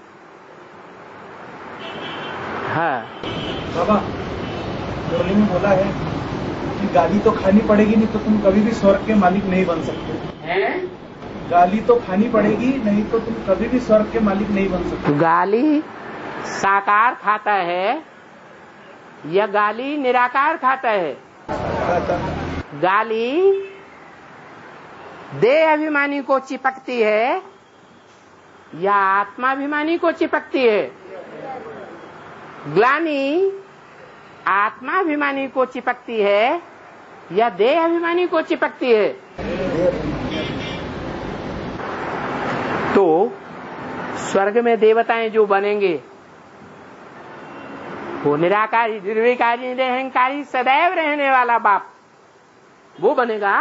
हाँ बाबा, मुरली में बोला है कि गाली तो खानी पड़ेगी, नहीं तो तुम कभी भी स्वर्ग के मालिक नहीं बन सकते हैं? गाली तो खानी पड़ेगी, नहीं तो तुम कभी भी स्वर्ग के मालिक नहीं बन सकते। गाली साकार खाता है या गाली निराकार खाता है? गाली देह अभिमानी को चिपकती है या आत्माभिमानी को चिपकती है? ग्लानि आत्माभिमानी को चिपकती है या देह अभिमानी को चिपकती है? तो स्वर्ग में देवताएं जो बनेंगे वो निराकारी, निर्विकारी, निरहंकारी, सदैव रहने वाला बाप, वो बनेगा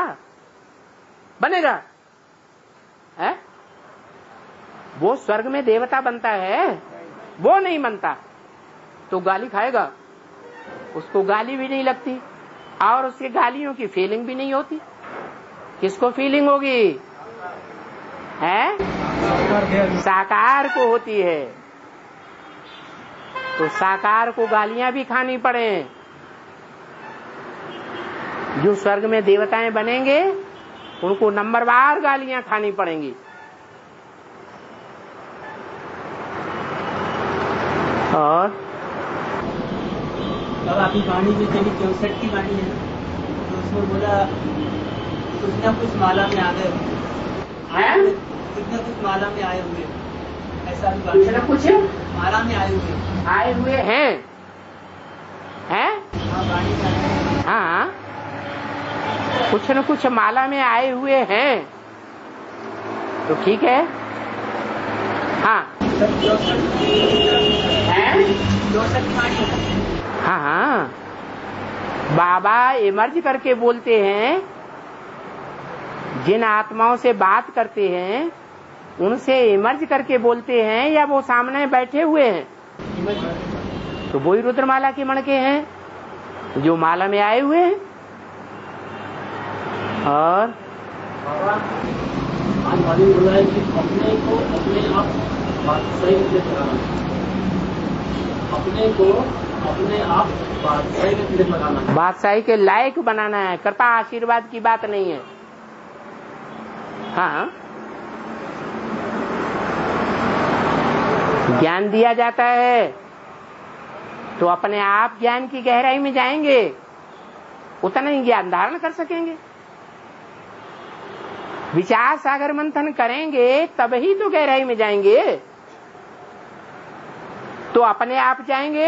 है? वो स्वर्ग में देवता बनता है, वो नहीं बनता तो गाली खाएगा, उसको गाली भी नहीं लगती और उसके गालियों की फीलिंग भी नहीं होती। किसको फीलिंग होगी? है? साकार को होती है। तो साकार को गालियां भी खानी पड़े। जो स्वर्ग में देवताएं बनेंगे उनको नंबरवार गालियां खानी पड़ेंगी। और अब आपकी वाणी जो चली 64 की वाणी है, तो उसमें बोला कुछ न कुछ माला में आ गए, कुछ न कुछ माला में आए हुए, ऐसा भी कुछ न कुछ माला में आए हुए हैं। हाँ, वाणी में हाँ, कुछ न कुछ माला में आए हुए हैं तो ठीक है। हाँ हाँ हाँ, बाबा इमर्ज करके बोलते हैं, जिन आत्माओं से बात करते हैं उनसे इमर्ज करके बोलते हैं या वो सामने बैठे हुए हैं? तो वही रुद्रमाला के मणके हैं जो माला में आए हुए हैं। और आज वाली बोला है कि अपने को अपने आप बादशाही में लगाना, अपने को अपने आप बादशाही में लगाना, बादशाही के लायक बनाना है। कृपा आशीर्वाद की बात नहीं है। हाँ, ज्ञान दिया जाता है तो अपने आप ज्ञान की गहराई में जाएंगे, उतना ही ज्ञान धारण कर सकेंगे। विचार सागर मंथन करेंगे तब ही तो गहराई में जाएंगे। तो अपने आप जाएंगे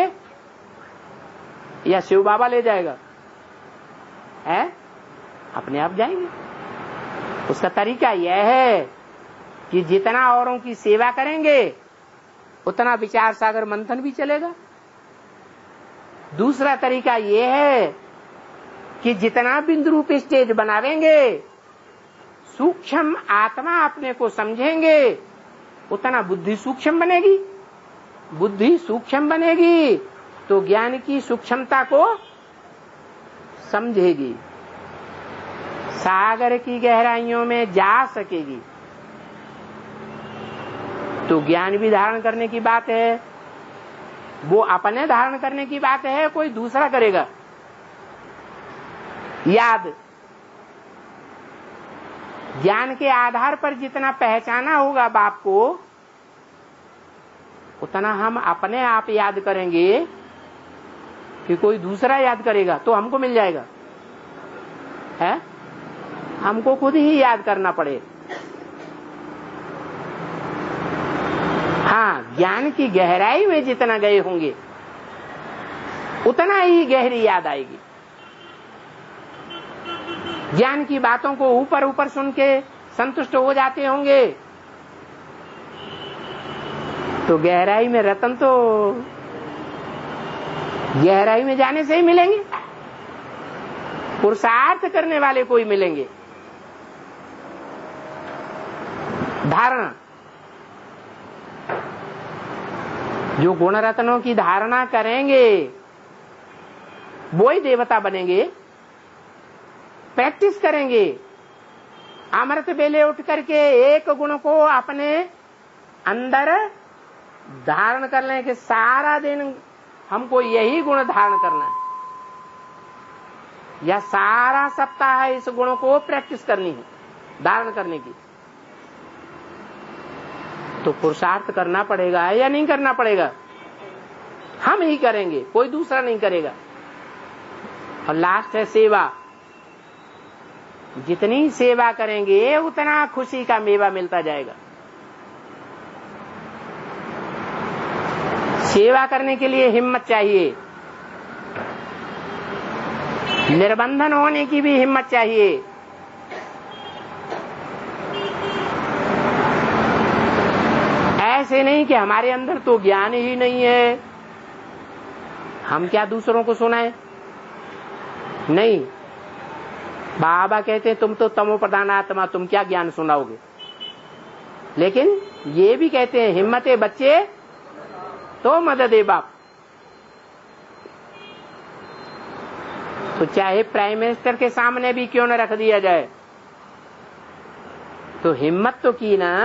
या शिव बाबा ले जाएगा? है, अपने आप जाएंगे। उसका तरीका यह है कि जितना औरों की सेवा करेंगे उतना विचार सागर मंथन भी चलेगा। दूसरा तरीका यह है कि जितना बिंदु रूप स्टेज बनावेंगे, सूक्ष्म आत्मा अपने को समझेंगे, उतना बुद्धि सूक्ष्म बनेगी। बुद्धि सूक्ष्म बनेगी तो ज्ञान की सूक्ष्मता को समझेगी, सागर की गहराइयों में जा सकेगी। तो ज्ञान भी धारण करने की बात है, वो अपने धारण करने की बात है, कोई दूसरा करेगा। याद, ज्ञान के आधार पर जितना पहचाना होगा बाप को, उतना हम अपने आप याद करेंगे कि कोई दूसरा याद करेगा तो हमको मिल जाएगा। है, हमको खुद ही याद करना पड़े। हाँ, ज्ञान की गहराई में जितना गए होंगे उतना ही गहरी याद आएगी। ज्ञान की बातों को ऊपर ऊपर सुन के संतुष्ट हो जाते होंगे तो गहराई में रतन तो गहराई में जाने से ही मिलेंगे। पुरुषार्थ करने वाले कोई मिलेंगे। धारणा, जो गुण रत्नों की धारणा करेंगे वो ही देवता बनेंगे। प्रैक्टिस करेंगे, अमृत बेले उठ करके एक गुण को अपने अंदर धारण कर लें कि सारा दिन हमको यही गुण धारण करना है, या सारा सप्ताह इस गुण को प्रैक्टिस करनी है, धारण करने की। तो पुरुषार्थ करना पड़ेगा या नहीं करना पड़ेगा? हम ही करेंगे, कोई दूसरा नहीं करेगा। और लास्ट है सेवा। जितनी सेवा करेंगे उतना खुशी का मेवा मिलता जाएगा। सेवा करने के लिए हिम्मत चाहिए, निर्बंधन होने की भी हिम्मत चाहिए। ऐसे नहीं कि हमारे अंदर तो ज्ञान ही नहीं है, हम क्या दूसरों को सुनाएं। नहीं, बाबा कहते हैं तुम तो तमो प्रधान आत्मा, तुम क्या ज्ञान सुनाओगे। लेकिन ये भी कहते हैं हिम्मते बच्चे तो मददे बाप। तो चाहे प्राइम मिनिस्टर के सामने भी क्यों न रख दिया जाए, तो हिम्मत तो की ना।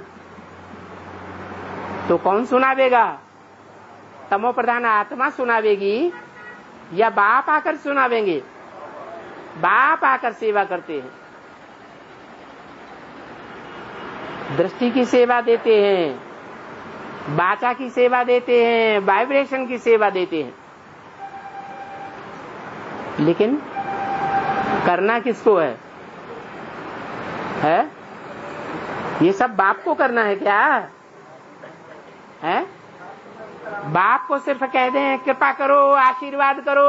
तो कौन सुनावेगा? तमो प्रधान आत्मा सुनावेगी या बाप आकर सुनावेंगे? बाप आकर सेवा करते हैं, दृष्टि की सेवा देते हैं, वाचा की सेवा देते हैं, वाइब्रेशन की सेवा देते हैं। लेकिन करना किसको है? ये सब बाप को करना है क्या है? बाप को सिर्फ कह दें कृपा करो, आशीर्वाद करो,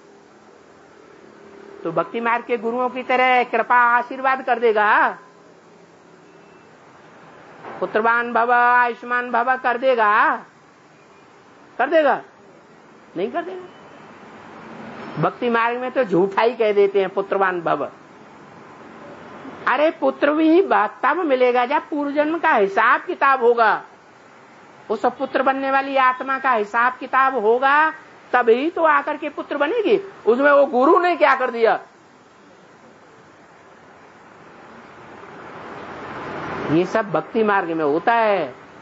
तो भक्ति मार्ग के गुरुओं की तरह कृपा आशीर्वाद कर देगा? पुत्रवान भव, आयुष्मान भव कर देगा? कर देगा? नहीं कर देगा। भक्ति मार्ग में तो झूठा ही कह देते हैं पुत्रवान भव। अरे पुत्र भी तब मिलेगा जब पूर्व जन्म का हिसाब किताब होगा। उस पुत्र बनने वाली आत्मा का हिसाब किताब होगा तभी तो आकर के पुत्र बनेगी। उसमें वो गुरु ने क्या कर दिया? ये सब भक्ति मार्ग में होता है।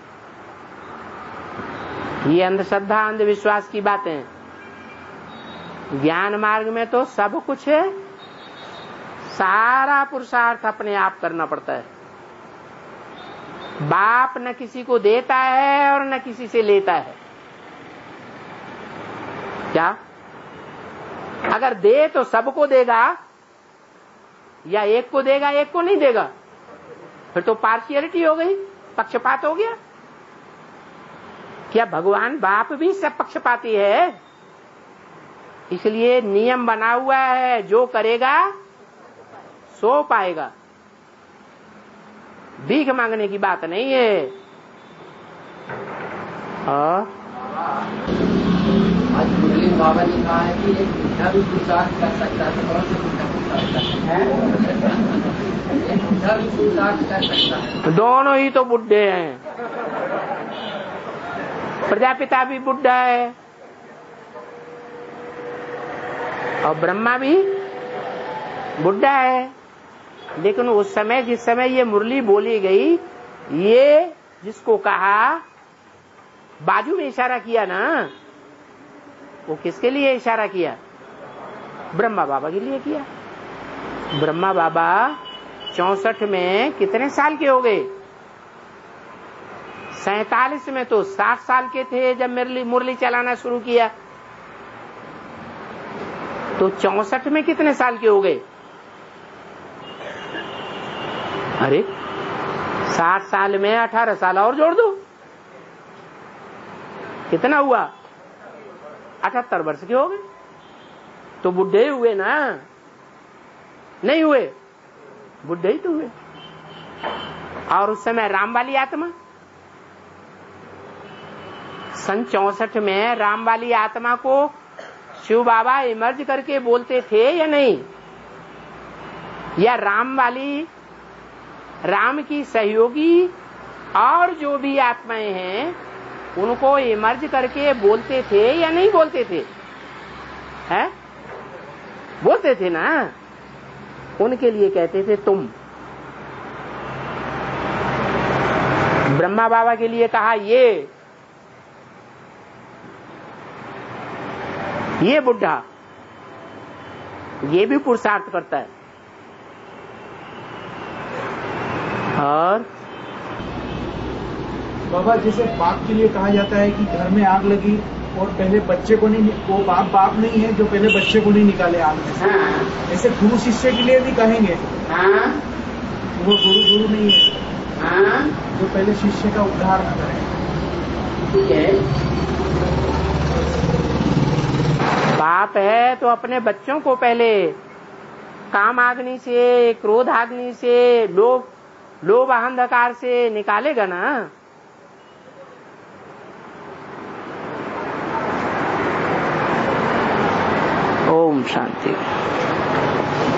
ये अंधश्रद्धा अंधविश्वास की बातें। ज्ञान मार्ग में तो सब कुछ है, सारा पुरुषार्थ अपने आप करना पड़ता है। बाप न किसी को देता है और न किसी से लेता है। क्या अगर दे तो सबको देगा, या एक को देगा एक को नहीं देगा? फिर तो पार्शियलिटी हो गई, पक्षपात हो गया। क्या भगवान बाप भी सब पक्षपाती है? इसलिए नियम बना हुआ है, जो करेगा सो पाएगा। भीख मांगने की बात नहीं है। आज मुरली बाबा ने कहा है कि एक बुढ़ा भी पुरुषार्थ कर सकता है, तो कौन से बुढ़ा पुरुषार्थ है? एक बुढ़ा भी पुरुषार्थ कर सकता है। दोनों ही तो बुढ़े हैं। प्रजापिता भी बुढ़ा है और ब्रह्मा भी बुढ़ा है। लेकिन उस समय, जिस समय ये मुरली बोली गई, ये जिसको कहा, बाजू में इशारा किया ना, वो किसके लिए इशारा किया? ब्रह्मा बाबा के लिए किया। ब्रह्मा बाबा 64 में कितने साल के हो गए? 47 में तो 60 साल के थे जब मुरली चलाना शुरू किया। तो 64 में कितने साल के हो गए? अरे 60 साल में 18 साल और जोड़ दो, कितना हुआ? 78 वर्ष के हो गए। तो बुढ़े हुए ना? नहीं हुए? बुढ़े ही तो हुए। और उस समय राम वाली आत्मा, सन 64 में राम वाली आत्मा को शिव बाबा इमर्ज करके बोलते थे या नहीं? या राम की सहयोगी और जो भी आत्माएं हैं उनको इमर्ज करके बोलते थे या नहीं बोलते थे? है? बोलते थे ना। उनके लिए कहते थे तुम। ब्रह्मा बाबा के लिए कहा ये बुढ़ा, ये भी पुरुषार्थ करता है। और बाबा, जैसे बाप के लिए कहा जाता है कि घर में आग लगी और पहले बच्चे को नहीं, वो बाप नहीं है जो पहले बच्चे को नहीं निकाले आग में से। हाँ। ऐसे गुरु शिष्य के लिए भी कहेंगे। हाँ। वो गुरु नहीं है। हाँ। जो पहले शिष्य का उद्धार न करे। ठीक है, बाप है तो अपने बच्चों को पहले काम आग्नि से, क्रोध आग्नि से, लोभ अहंकार से निकालेगा ना। ओम शांति।